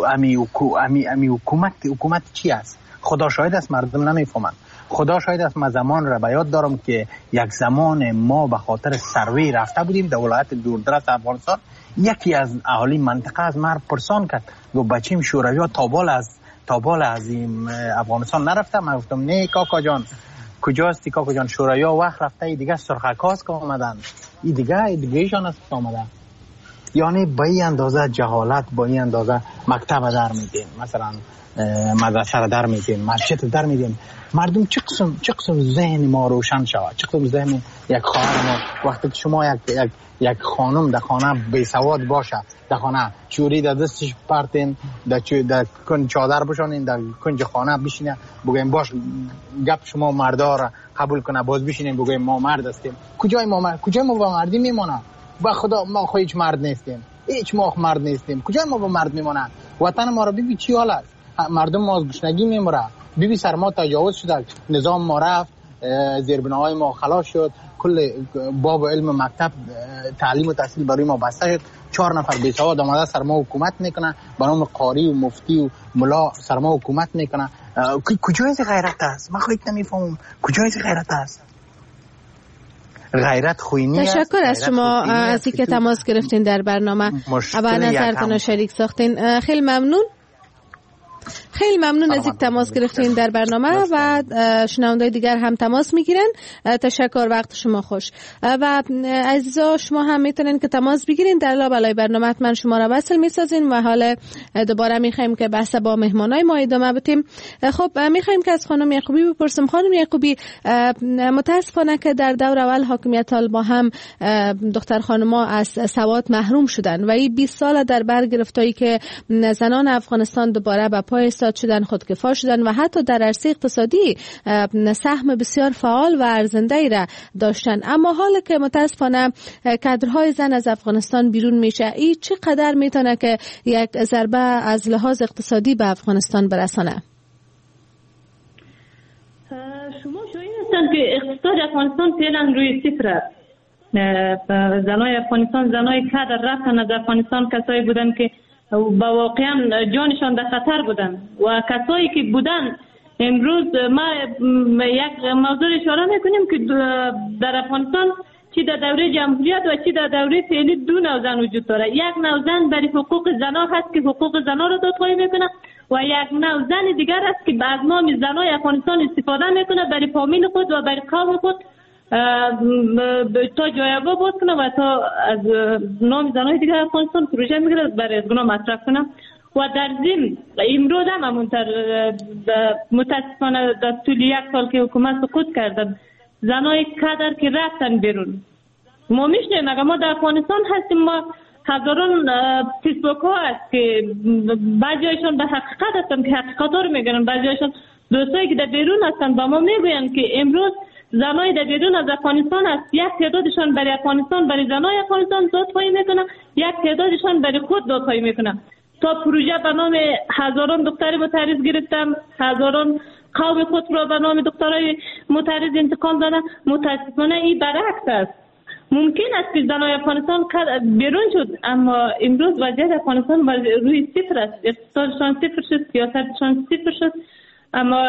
امی حکومت چی است. خدا شاهد است مردم نمیفهمند. خدا شاهد است من زمان را به یاد دارم که یک زمان ما به خاطر سروی رفته بودیم در ولایت دوردست افغانستان. یکی از اهالی منطقه از مرد پرسان کرد، گفت بچیم شوروی تابال از این افغانستان نرفته؟ من گفتم نه کاکا جان. کجاستی کاکا جان؟ شوروی وقت رفته، ای دیگه سرخکاس که آمدن، ای دیگهشان است که آمدن. یعنی با این اندازه جهالت، با این اندازه مکتب در میدیم، مثلا مدرسه در میدیم، مسجد در میدیم. مردم چه قسم ذهن ما روشن شود، چه قسم ذهن یک خواهر ما. وقتی که شما یک خانم در خانه بی سواد باشه، در خانه چوری در دستش پرتین، در کنج چادر بشانین، در کنج خانه بشینه، بگویم باش گپ شما مردا را قبول کنه، باز بشینیم بگویم ما مرد هستیم. کجای ما با مردی میمونه؟ با خدا ما خو هیچ مرد نیستیم، هیچ ما مرد نیستیم. کجای ما با مرد میمونه؟ وطن ما را ببین چی حال است. مردم ما از گشنگی میمره، ببین سر ما تجاوز شده، نظام ما رفت، زیربناهای ما خلاص شد، کل باب علم مکتب تعلیم و تحصیل برای ما بسته شد. 4 نفر بی سواد آمده سر ما حکومت میکنه، به نام قاری و مفتی و ملا سر ما حکومت میکنه. کجای از غیرت است؟ من خودت نمیفهمم کجای از غیرت است. غیرت خوینی است. تشکر از شما از اینکه تماس گرفتین در برنامه و نظرتون شریک ساختین. خیلی ممنون. خیلی ممنون از اینکه تماس گرفتین در برنامه و شنونده‌های دیگر هم تماس میگیرن. تشکر، وقت شما خوش. و عزیزا شما هم میتونین که تماس بگیرین، در لابلای برنامه من شما را وصل میسازین و حالا دوباره میخوایم که بحث با مهمانای ما ادامه بدیم. خب میخوایم که از خانم یعقوبی بپرسم. خانم یعقوبی، متاسفانه که در دور اول حاکمیت طالبان هم دختر خانم‌ها از سواد محروم شدن و این 20 سال در بر گرفتایی که زنان افغانستان دوباره به پای ایستاد شدن، خودکفا شدن و حتی در عرصه اقتصادی سهم بسیار فعال و ارزنده‌ای را داشتن. اما حالا که متاسفانه کادرهای زن از افغانستان بیرون میشه، این چقدر میتونه که یک ضربه از لحاظ اقتصادی به افغانستان برسانه؟ شما شاید هستن که اقتصاد افغانستان فعلا روی صفر است. زنای افغانستان، زنای کادر رفتن از افغانستان، کسایی بودن که با واقعا جانشان در خطر بودن و کسایی که بودن. امروز ما یک موضوع اشاره میکنیم که در افغانستان چی در دوره جمهوریت و چی در دوره فعلی 2 نوع زن وجود داره. یک نوع زن برای حقوق زنها هست که حقوق زنها را دادخواهی میکنه و یک نوع زن دیگر است که از نام زنای افغانستان استفاده میکنه برای فامیل خود و برای قوم خود تا جایگاه باز کنه و تا از نام زنهای دیگر افغانستان پروژه میگیره برای از گناه مصرف کنه. و در ضمن امروز هم همونطور متاسفانه در طول 1 سال که حکومت سقوط کردن، زنهای کادر که رفتن بیرون. ما میشنیم اگر ما در افغانستان هستیم، ما هزاران فیسبوک ها هست که بعضیشان به حقیقت هستن که حقیقت ها رو میگن، بعضیشان دوستایی که در بیرون هستن با ما میگوین که امروز زنای در بیرون از افغانستان هست، یک تعدادشان برای افغانستان، برای زنای افغانستان دادخواهی میکنن، یک تعدادشان برای خود دادخواهی میکنن. تا پروژه به نام هزاران دختر متعرض گرفتم، هزاران قوم خود را به نام دخترای متعرض انتقام دادن. متاسفانه این برعکس است ممکن است که زنای افغانستان بیرون شد، اما امروز وضعیت افغانستان روی صفر است. اقتصادشان صفر شد، سیاستشان صفر شد، اما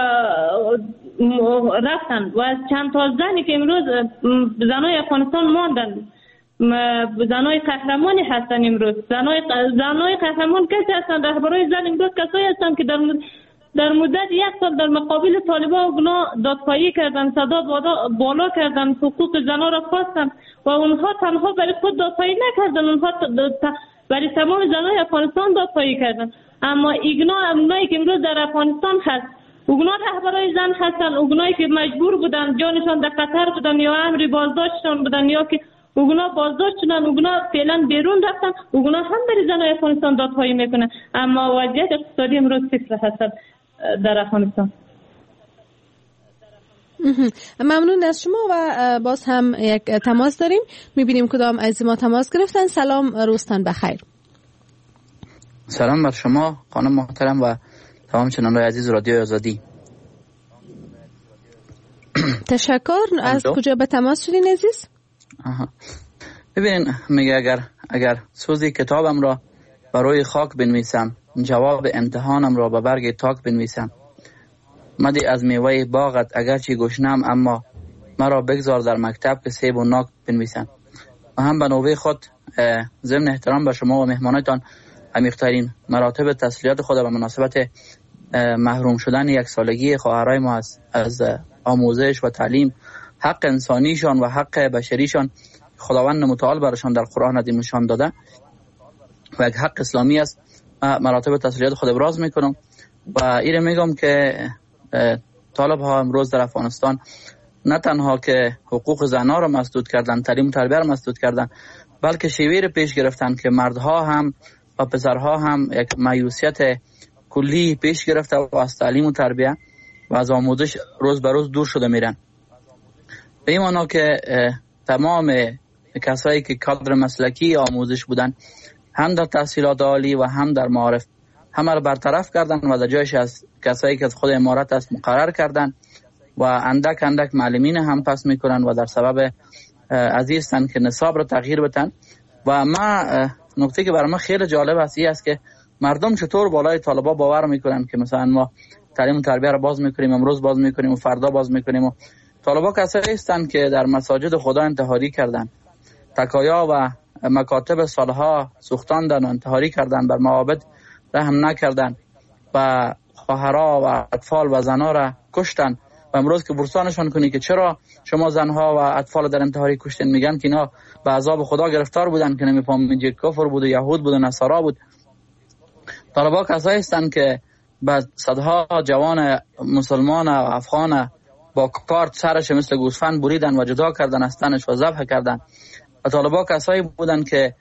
رفتن و چند تا زنی که امروز زنای افغانستان ماندن، زنای قهرمانی هستن. امروز زنای قهرمان کسی هستن؟ رهبرای زن امروز کسایی هستن که در مدت 1 سال در مقابل طالبان اونا دادخواهی کردن، صدا بالا کردن، حقوق زنها را خواستن و اونها تنها برای خود دادخواهی نکردن، اونها برای تمام زنای افغانستان دادخواهی کردن. اما اونایی که امروز در افغانستان هست، اونا رهبرای زن هستن، اونایی که مجبور بودن جانشان در خطر بودن یا امر بازداشتشان بودن یا که اونا بازداشت شدن، اونا فعلا بیرون رفتن، اونا هم برای زنای افغانستان دادخواهی میکنن. اما وضعیت اقتصادی امروز صفر هست در افغانستان. ممنون از شما و باز هم یک تماس داریم، میبینیم کدام از ما تماس گرفتن. سلام، روزتان بخیر. سلام بر شما خانم محترم و تمام شنوندگان عزیز رادیو آزادی. تشکر. از کجا به تماس شدین عزیز؟ ببینین، میگه اگر سوزی کتابم را بر روی خاک بنویسم، جواب امتحانم را به برگ تاک بنویسم، مدی از میوه باغت اگرچه گشنم، اما مرا بگذار در مکتب که سیب و ناک بنویسم. و هم به نوبه خود ضمن احترام به شما و مهمانایتان عمیق‌ترین مراتب تسلیت خود به مناسبت محروم شدن 1 سالگی خواهرای ما از آموزش و تعلیم، حق انسانیشان و حق بشریشان خداوند متعال برشان در قرآن عظیم نشان داده و یک حق اسلامی است. مراتب تسلیت خود ابراز میکنم و ایره میگم که طالب ها امروز در افغانستان نه تنها که حقوق زنها را مسدود کردن، تعلیم و تربیت را مسدود کردن، بلکه شیوه را پیش گرفتن که مردها هم و پسرها هم یک مایوسیت کلی پیش گرفته و از تعلیم و تربیت و از آموزش روز به روز دور شده میرن. به این معنا که تمام کسایی که کادر مسلکی آموزش بودن، هم در تحصیلات عالی و هم در معارف، همه را برطرف کردن و در جایش از کسایی که از خود امارت است مقرر کردن و اندک معلمین هم پس میکنن و در سبب عزیزتن که نصاب را تغییر بتن. و ما نکته که برای ما خیلی جالب است این است که مردم چطور بالای طالبا باور میکنن که مثلا ما تعلیم و تربیت را باز میکنیم، امروز باز میکنیم و فردا باز میکنیم. و طالبا کسایی هستند که در مساجد خدا انتحاری کردن، تکایا و مکاتب سالها سوختاندن و انتحاری کردن، بر معابد رحم نکردن و خواهرها و اطفال و زنها را کشتن. و امروز که برسانشون کنی که چرا شما زنها و اطفال در انتحاری کشتن، میگن که اینا به عذاب خدا گرفتار بودن که نمیفهمید که کفر بود و یهود بود و نصارا بود. طالبا کسایی هستند که به صدها جوان مسلمان و افغان با کارت سرش مثل گوسفند بریدن و جدا کردن از تنش و ذبح کردن. و طالبا کسایی بودن که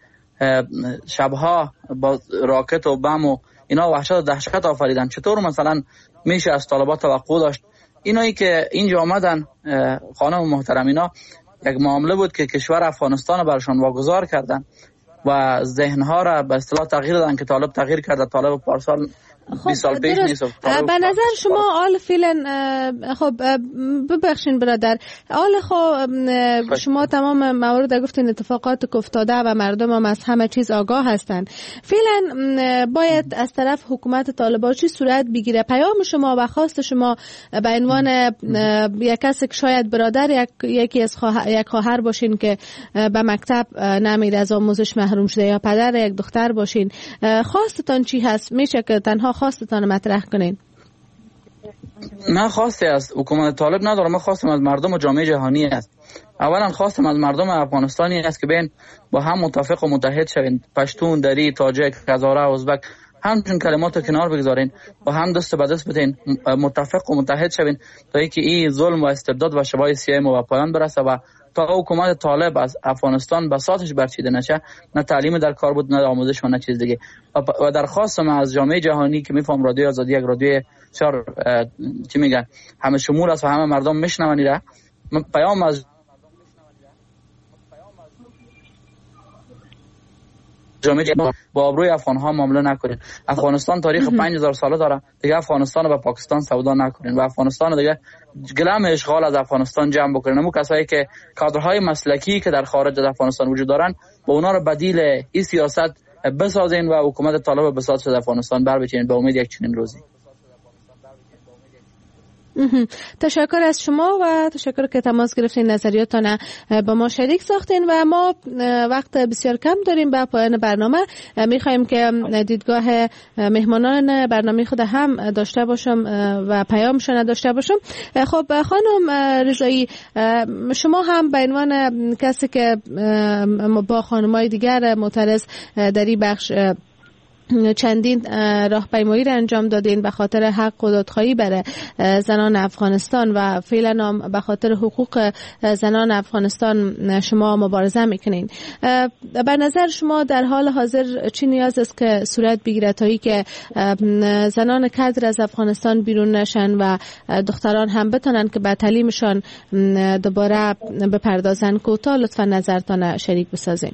شبها با راکت و بم و اینا وحشت و دهشت آفریدن. چطور مثلا میشه از طالبا توقع داشت؟ اینایی که اینجا آمدن خانم محترم، اینا یک معامله بود که کشور افغانستان برشان واگذار کردن و ذهنها را به اصطلاح تغییر دادن که طالب تغییر کرده، طالب پارسال 20 سال پیش نیست. به نظر شما آل فعلا خب ببخشین برادر، آل خب شما تمام موارد گفتین اتفاقات که افتاده و مردم هم از همه چیز آگاه هستن. فعلا باید از طرف حکومت طالبان چی صورت بگیره؟ پیام شما و خواست شما به عنوان یک کس که شاید برادر یکی از یک خواهر باشین که به مکتب نمیره، از آموزش محروم شده، یا پدر یک دختر باشین، خواستتان چی هست؟ میشه که تنها خواستتان مطرح کنین؟ من خواسته از حکومت طالب ندارم، من خواستم از مردم و جامعه جهانی است. اولا خواستم از مردم افغانستانی است که بین با هم متفق و متحد شوین، پشتون، دری، تاجک، هزاره، ازبک، همچون کلمات رو کنار بگذارین و هم دست به دست بدین، متفق و متحد شوین تا اینکه این ظلم و استبداد و شبای سیاه ما به پایان برسه و تا حکومت طالب از افغانستان بساطش برچیده نشه، نه تعلیم در کار بود، نه آموزش و نه چیز دیگه. و درخواستم از جامعه جهانی که میفهم رادیو آزادی یک رادیو چی میگن همه شمول است و همه مردم میشنون ایره، من پیام از جامعه با آبروی افغان ها معامله نکنین. افغانستان تاریخ 5000 ساله داره دیگه. افغانستان رو با پاکستان سودا نکنین و افغانستان دیگه گلم اشغال از افغانستان جمع بکنین. همون کسایی که کادرهای مسلکی که در خارج از افغانستان وجود دارن با اونا رو بدیل این سیاست بسازین و حکومت طالب بساز شده افغانستان بر بچینین به امید یک چنین روزی. تشکر از شما و تشکر که تماس گرفتین، نظریاتتان با ما شریک ساختین و ما وقت بسیار کم داریم. به پایان برنامه میخوایم که دیدگاه مهمانان برنامه خود هم داشته باشم و پیامشون داشته باشم. خب خانم رضایی، شما هم به عنوان کسی که با خانمای دیگر معترض در این بخش چندین راهپیمایی را انجام دادین به خاطر حق و دادخواهی برای زنان افغانستان و فعلا هم به خاطر حقوق زنان افغانستان شما مبارزه میکنین. به نظر شما در حال حاضر چی نیاز است که صورت بگیره تا که زنان کادر از افغانستان بیرون نشن و دختران هم بتونن که به تعلیمشان دوباره بپردازن؟ کوتاه لطفا نظرتان شریک بسازین.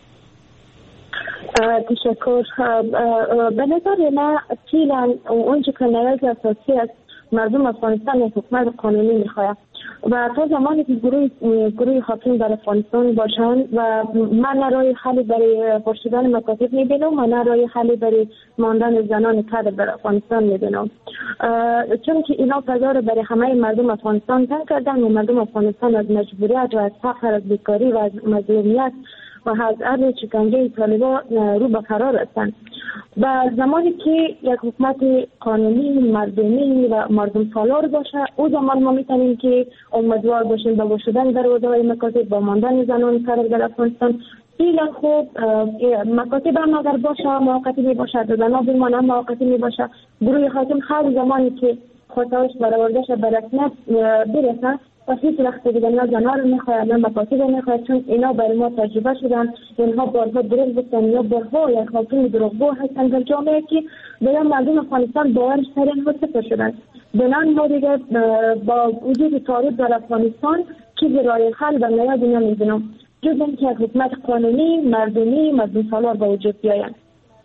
تشکر. به نظر من فعلا اونچه که نیاز اساسی است مردم افغانستان یک حکومت قانونی میخواهد و تا زمانی که گروه حاکم در افغانستان باشند و من نه راه حلی برای پرشیدن مکاتب میبینم و نه راه حلی برای ماندن زنان کادر در افغانستان میبینم، چون که اینا فضا رو برای همه مردم افغانستان تنگ کردن و مردم افغانستان از مجبوریت و از فقر، از بیکاری و از مظلومیت و از عرض شکنجه طالبان رو به فرار هستند. و زمانی که یک حکومت قانونی، مردمی و مردم سالار باشه، او زمان ما میتونیم که امیدوار باشیم با شدن دروازه‌های مکاتب، با ماندن زنان کادر در افغانستان. فعلا خوب مکاتب هم اگر باشه موقتی می باشه، زنان بمانه موقتی می باشه. گروه حاکم هر زمانی که خواستهاش برآوردهش به رسمیت برسه و هیچ وقت دیگه نه زنان رو میخواهد نه مکاتب رو میخواهد، چون اینا برای ما تجربه شدن. اینها بارها دروغ گفتن یا بارها یک حاکم دروغگو هستن در جامعه که دیگه مردم افغانستان باورش سر اینها صفر شدن. بنان ما دیگه با وجود تعارض در افغانستان چیزی راه حل و نیازی نمیبینم جز اینکه یک حکومت قانونی، مردمی، مردم سالار با وجود بیاید.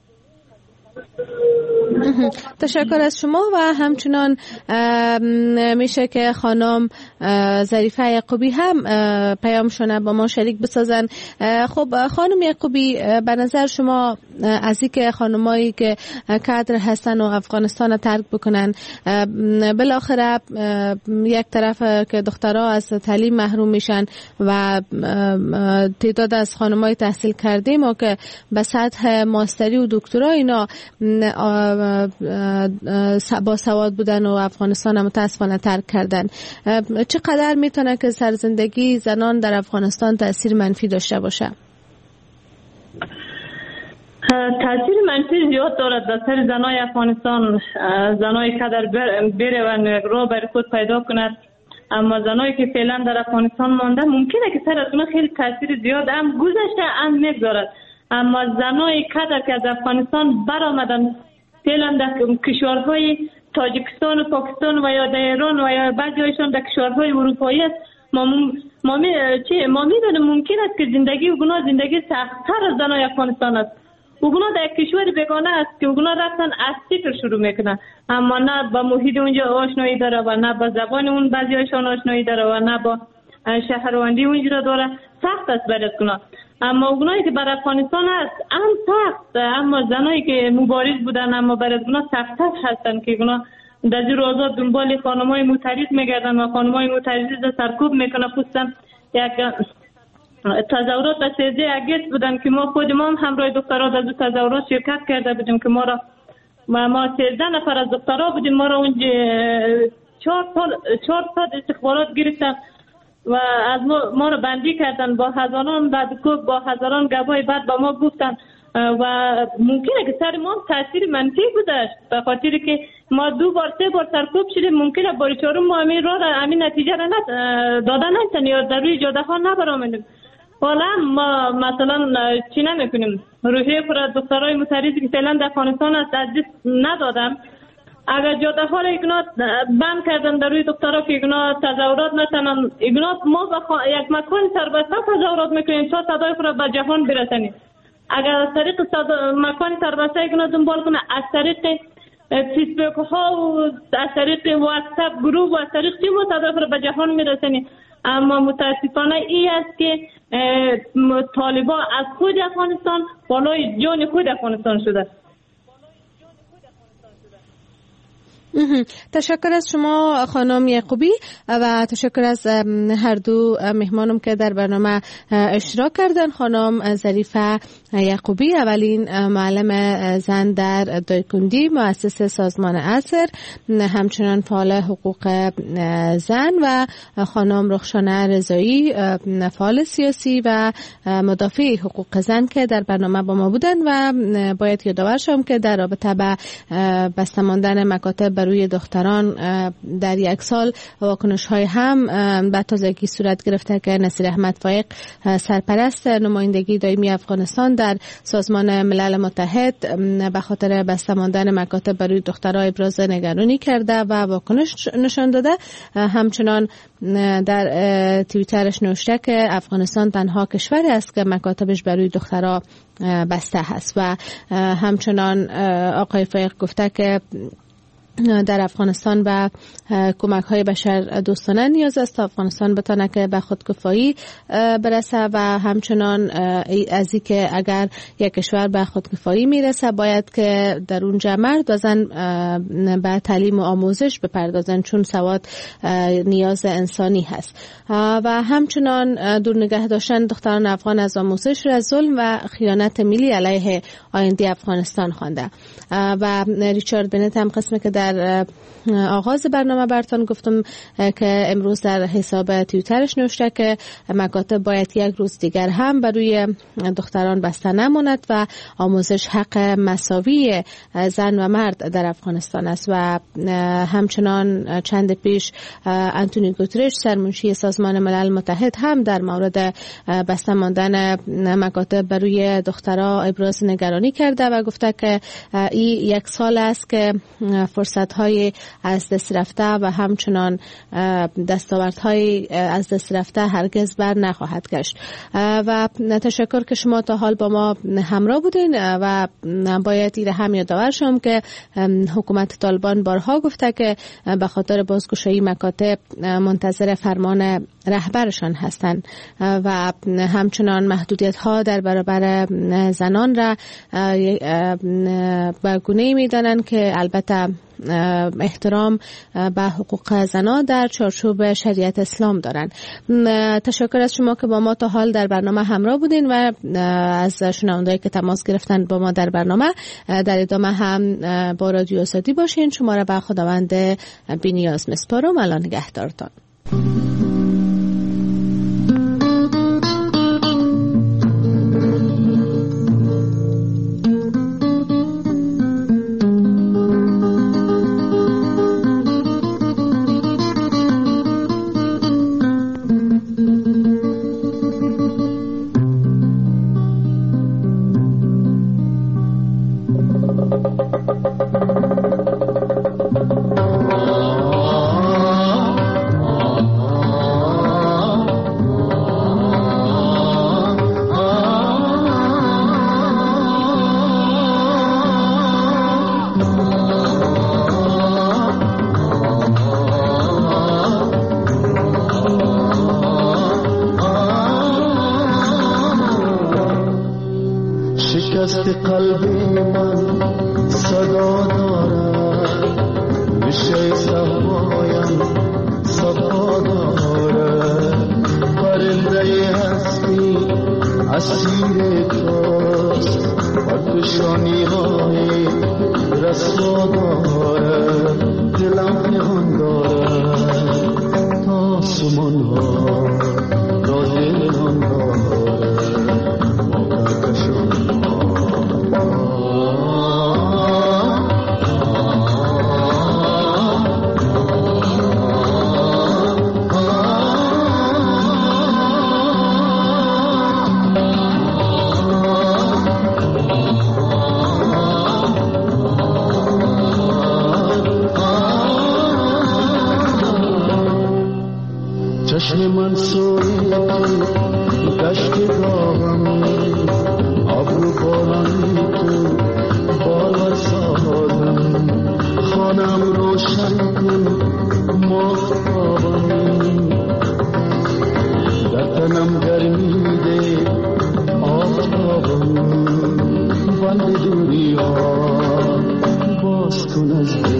تشکر از شما و همچنان میشه که خانم ظریفه یعقوبی هم پیامشون با ما شریک بسازن. خب خانم یعقوبی، به نظر شما از اینکه خانمایی که کادر هستن و افغانستان ترک بکنن، بالاخره یک طرف که دخترها از تعلیم محروم میشن و تعداد از خانمای تحصیل کرده ما که به سطح ماستری و دکترا اینا با سواد بودن و افغانستان هم متاسفانه ترک کردن، چقدر میتونه که سرزندگی زنان در افغانستان تأثیر منفی داشته باشه؟ تأثیر منفی زیاد دارد در سر زنای افغانستان. زنای کادر بره و یک راه برای خود پیدا کند، اما زنایی که فعلا در افغانستان مانده ممکنه که سر از اونها خیلی تأثیر زیاد هم گذشته هم میگذارد. اما زنای کادر که از افغانستان برآمدن فعلا در کشورهای تاجیکستان و پاکستان و یا در ایران و یا بعضی هایشان در کشورهای اروپایی است، ما میدونیم ممکن است که زندگی اونا زندگی سخت‌تر از زنای افغانستان است. اونا در کشور بیگانه است که اونا رفتن از صفر شروع میکنن، اما نه با محیط اونجا آشنایی داره و نه با زبان اون بعضی هایشان آشنایی داره و نه با شهروندی اونجا داره. سخت است برای اونا. اما اونایی که بر افغانستان هست هم سخت، اما زنایی که مبارز بودن اما برای اونا سخت‌تر هستن که اونا در زیر آزاد دنبال خانمای معترض میگردن و خانمای معترض سرکوب میکنه. خصوصا یک تظاهرات به 13 اگست بودن که ما خود ما هم همراه دخترها در تظاهرات شرکت کرده بودیم که ما 13 نفر از دخترها بودیم. ما را اونجا 4 سال استخبارات گرفتن و از ما را بندی کردن با هزاران بدکوب، با هزاران گواهی. بعد با ما گفتن و ممکنه که سر ما تاثیر منفی گذاشت به خاطر که ما 2 بار 3 بار سرکوب شدیم. ممکنه بار چهارم ما همین نتیجه را دادن نشن یا در روی جاده ها نبرآمدیم. حالا ما مثلا چی نمیکنیم، روحیه پر از دخترای معترضی که فعلا در افغانستان است از دست ندادم. اگر جاده ها را ایگنا بند کردن در روی دخترها که ایگنا تظاهرات نتنن، ایگنا ما یک مکان سربسته تظاهرات میکنیم تا صدای خود را به جهان برسانیم. اگر از طریق مکان سربسته اینا دنبال کنه، از طریق فیسبوک ها و از طریق واتساپ گروه و از طریق چی مصادف رو به جهان میرسنی. اما متاسفانه این است که طالبان از خود افغانستان بالای جان خود افغانستان شده. تشکر از شما خانم یعقوبی و تشکر از هر دو مهمانم که در برنامه اشتراک کردن. خانم ظریفه یعقوبی، اولین معلم زن در دایکندی، مؤسس سازمان عصر، همچنان فعال حقوق زن، و خانم رخشانه رضایی، فعال سیاسی و مدافع حقوق زن که در برنامه با ما بودن. و باید یادآور شم که در رابطه با بسته ماندن مکاتب برای دختران در یک سال واکنش های هم به تازگی صورت گرفته که نصیر احمد فایق، سرپرست نمایندگی دائمی افغانستان در سازمان ملل متحد، به خاطر بسته ماندن مکاتب برای دخترها ابراز نگرانی کرده و واکنش نشان داده. همچنان در توییترش نوشته که افغانستان تنها کشوری است که مکاتبش برای دخترها بسته هست. و همچنان آقای فایق گفته که در افغانستان به کمک های بشر دوستانه نیاز است تا افغانستان بتانه که به خودکفایی برسه، و همچنان از این که اگر یک کشور به خودکفایی میرسه باید که در اونجا مرد و زن به تعلیم و آموزش بپردازن، چون سواد نیاز انسانی هست. و همچنان دور نگه داشتن دختران افغان از آموزش را ظلم و خیانت ملی علیه آینده افغانستان خوانده. و ریچارد بنت هم قسمی که در آغاز برنامه براتون گفتم که امروز در حساب توییترش نوشته که مکاتب باید یک روز دیگر هم برای دختران بسته نماند و آموزش حق مساوی زن و مرد در افغانستان است. و همچنان چند پیش انتونی گوترش، سرمنشی سازمان ملل متحد، هم در مورد بسته ماندن مکاتب برای دخترها ابراز نگرانی کرده و گفته که این یک سال است که فرصت‌های از دست رفته و همچنان دستاوردهای از دست رفته هرگز بر نخواهد گشت. و تشکر که شما تا حال با ما همراه بودین. و باید ایره هم یادآور شم که حکومت طالبان بارها گفته که به خاطر بازگشایی مکاتب منتظر فرمان رهبرشان هستند و همچنان محدودیت ها در برابر زنان را به گونه‌ای می‌دانند که البته احترام به حقوق زنان در چارچوب شریعت اسلام دارند. تشکر از شما که با ما تا حال در برنامه همراه بودین و از شنوندهایی که تماس گرفتن با ما در برنامه. در ادامه هم با رادیو آزادی باشین. شما را به خداوند بی‌نیاز میسپارم. الله نگهدارتان. من سوی گشت گاهم آبرو جانم روشن کن ماهتابم، در تنم گرمی ده آفتابم، بند دوری ها باز کن از دل